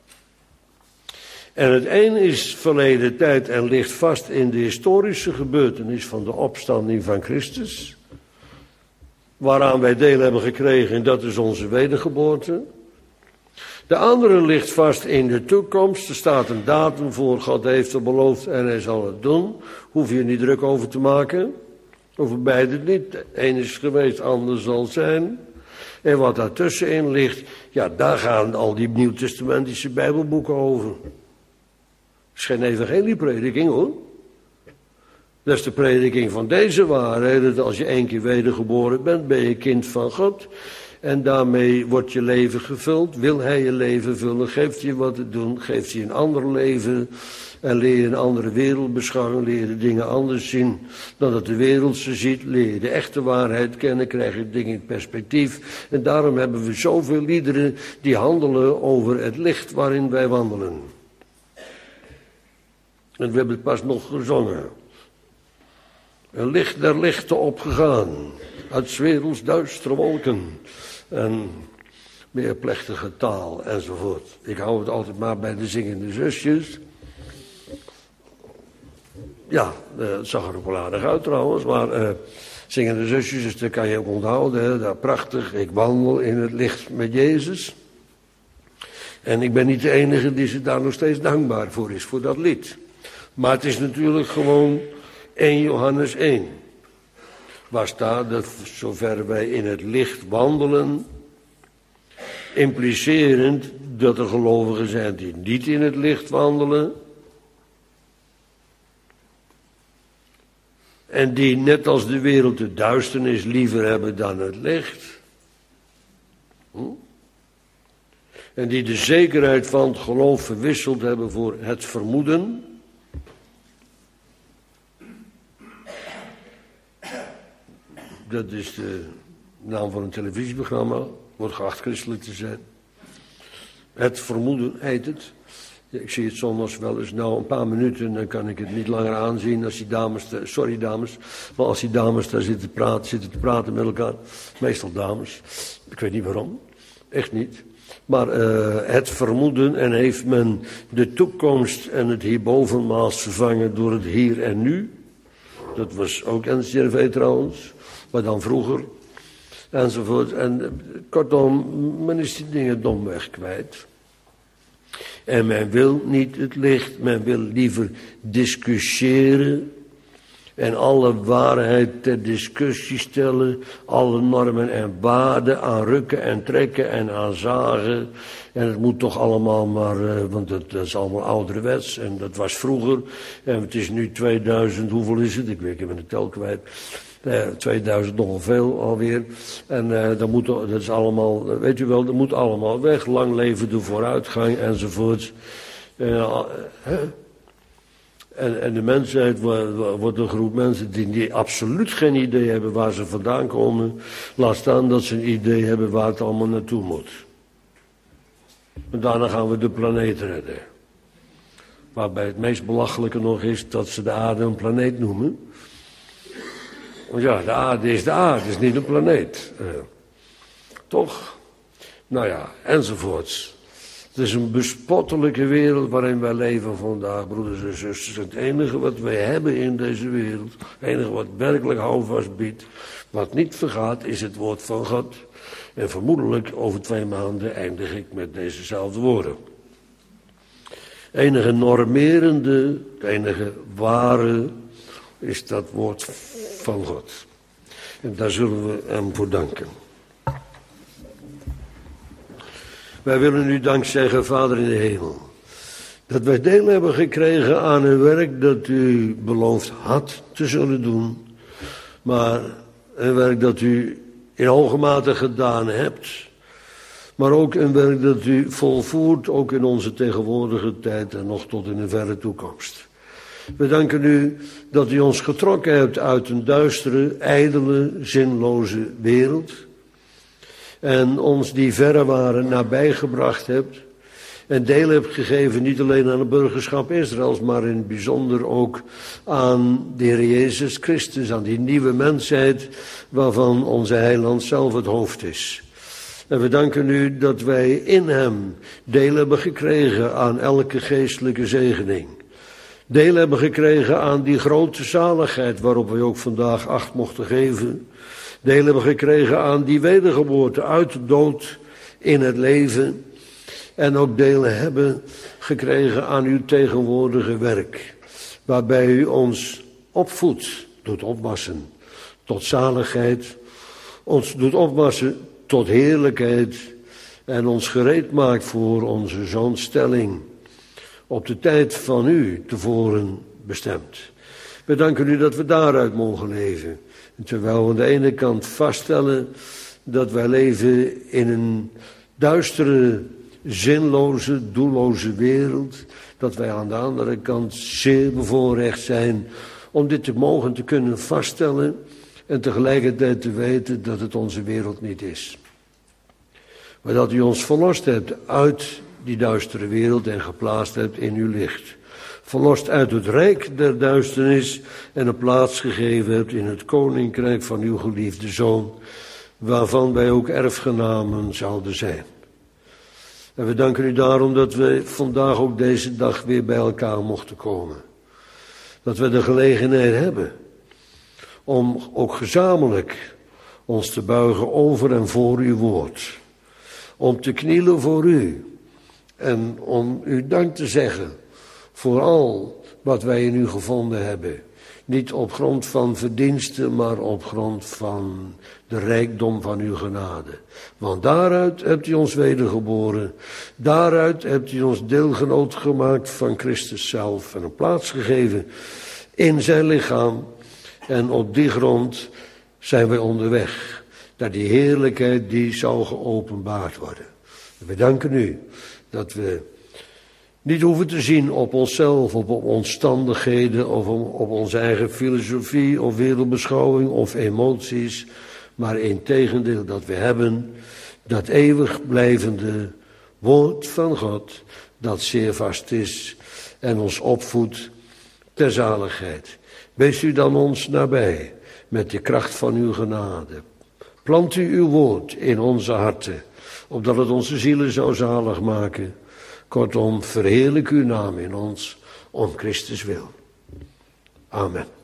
En het een is verleden tijd en ligt vast in de historische gebeurtenis van de opstanding van Christus, waaraan wij deel hebben gekregen, en dat is onze wedergeboorte. De andere ligt vast in de toekomst. Er staat een datum voor, God heeft het beloofd en hij zal het doen. Hoef je niet druk over te maken. Over beide niet. Eén is geweest, ander zal zijn. En wat daartussenin ligt, ja, daar gaan al die nieuwtestamentische bijbelboeken over. Het is geen evangelieprediking hoor. Dat is de prediking van deze waarheid, dat als je één keer wedergeboren bent, ben je kind van God. En daarmee wordt je leven gevuld. Wil hij je leven vullen, geeft hij je wat te doen, geeft hij een ander leven. En leer je een andere wereld beschouwen, leer je de dingen anders zien dan dat de wereld ze ziet. Leer je de echte waarheid kennen, krijg je dingen in perspectief. En daarom hebben we zoveel liederen die handelen over het licht waarin wij wandelen. En we hebben het pas nog gezongen. Een licht der lichten opgegaan, uit 's werelds duistere wolken en meer plechtige taal enzovoort. Ik hou het altijd maar bij de zingende zusjes. Ja, het zag er ook wel aardig uit trouwens, maar uh, zingende zusjes, dus dat kan je ook onthouden. Hè? Dat, prachtig, ik wandel in het licht met Jezus. En ik ben niet de enige die ze daar nog steeds dankbaar voor is, voor dat lied. Maar het is natuurlijk gewoon Eerste Johannes één. waar staat dat zover wij in het licht wandelen, implicerend dat er gelovigen zijn die niet in het licht wandelen en die net als de wereld de duisternis liever hebben dan het licht. Hm? En die de zekerheid van het geloof verwisseld hebben voor het vermoeden. Dat is de naam van een televisieprogramma, wordt geacht christelijk te zijn. Het vermoeden heet het. Ja, ik zie het zondags wel eens, nou een paar minuten, dan kan ik het niet langer aanzien als die dames, te, sorry dames, maar als die dames daar zitten te praten, zitten te praten met elkaar, meestal dames, ik weet niet waarom, echt niet. Maar uh, het vermoeden, en heeft men de toekomst en het hierbovenmaals vervangen door het hier en nu. Dat was ook N C R V trouwens, maar dan vroeger, enzovoort. En kortom, men is die dingen domweg kwijt. En men wil niet het licht, men wil liever discussiëren en alle waarheid ter discussie stellen, alle normen en waarden aanrukken en trekken en aanzagen. En het moet toch allemaal maar, uh, want dat, dat is allemaal ouderwets en dat was vroeger. En het is nu tweeduizend, hoeveel is het? Ik weet, ik ben de tel kwijt. Uh, tweeduizend nogal veel alweer. En uh, dat, moet, dat is allemaal, weet u wel, dat moet allemaal weg. Lang leven de vooruitgang enzovoort. Uh, huh? En, en de mensheid wordt een groep mensen die, die absoluut geen idee hebben waar ze vandaan komen. Laat staan dat ze een idee hebben waar het allemaal naartoe moet. En daarna gaan we de planeet redden. Waarbij het meest belachelijke nog is dat ze de aarde een planeet noemen. Want ja, de aarde is de aarde, is niet een planeet. Uh, toch? Nou ja, enzovoorts. Het is een bespottelijke wereld waarin wij leven vandaag, broeders en zusters. Het enige wat wij hebben in deze wereld, het enige wat werkelijk houvast biedt, wat niet vergaat, is het woord van God. En vermoedelijk over twee maanden eindig ik met dezezelfde woorden. Het enige normerende, het enige ware, is dat woord van God. En daar zullen we hem voor danken. Wij willen u dank zeggen, Vader in de hemel, dat wij deel hebben gekregen aan een werk dat u beloofd had te zullen doen, maar een werk dat u in hoge mate gedaan hebt, maar ook een werk dat u volvoert, ook in onze tegenwoordige tijd en nog tot in een verre toekomst. We danken u dat u ons getrokken hebt uit een duistere, ijdele, zinloze wereld. En ons die verre waren nabijgebracht hebt. En deel hebt gegeven niet alleen aan het burgerschap Israëls, maar in het bijzonder ook aan de Heer Jezus Christus, aan die nieuwe mensheid waarvan onze heiland zelf het hoofd is. En we danken u dat wij in hem deel hebben gekregen aan elke geestelijke zegening. Deel hebben gekregen aan die grote zaligheid waarop we ook vandaag acht mochten geven. Deel hebben gekregen aan die wedergeboorte uit de dood in het leven. En ook deel hebben gekregen aan uw tegenwoordige werk. Waarbij u ons opvoedt, doet opwassen tot zaligheid. Ons doet opwassen tot heerlijkheid. En ons gereed maakt voor onze zoonstelling. Op de tijd van u tevoren bestemd. We danken u dat we daaruit mogen leven. En terwijl we aan de ene kant vaststellen dat wij leven in een duistere, zinloze, doelloze wereld, dat wij aan de andere kant zeer bevoorrecht zijn om dit te mogen te kunnen vaststellen en tegelijkertijd te weten dat het onze wereld niet is. Maar dat u ons verlost hebt uit die duistere wereld en geplaatst hebt in uw licht. Verlost uit het rijk der duisternis en een plaats gegeven hebt in het koninkrijk van uw geliefde Zoon, waarvan wij ook erfgenamen zouden zijn. En we danken u daarom dat we vandaag ook deze dag weer bij elkaar mochten komen. Dat we de gelegenheid hebben om ook gezamenlijk ons te buigen over en voor uw woord. Om te knielen voor u en om u dank te zeggen voor al wat wij in u gevonden hebben. Niet op grond van verdiensten, maar op grond van de rijkdom van uw genade. Want daaruit hebt u ons wedergeboren. Daaruit hebt u ons deelgenoot gemaakt van Christus zelf. En een plaats gegeven in zijn lichaam. En op die grond zijn wij onderweg. Naar die heerlijkheid die zou geopenbaard worden. We danken u dat we niet hoeven te zien op onszelf, op omstandigheden, of op onze eigen filosofie of wereldbeschouwing of emoties. Maar integendeel dat we hebben dat eeuwig blijvende woord van God, dat zeer vast is en ons opvoedt ter zaligheid. Wees u dan ons nabij met de kracht van uw genade. Plant u uw woord in onze harten, opdat het onze zielen zou zalig maken. Kortom, verheerlijk uw naam in ons, om Christus wil. Amen.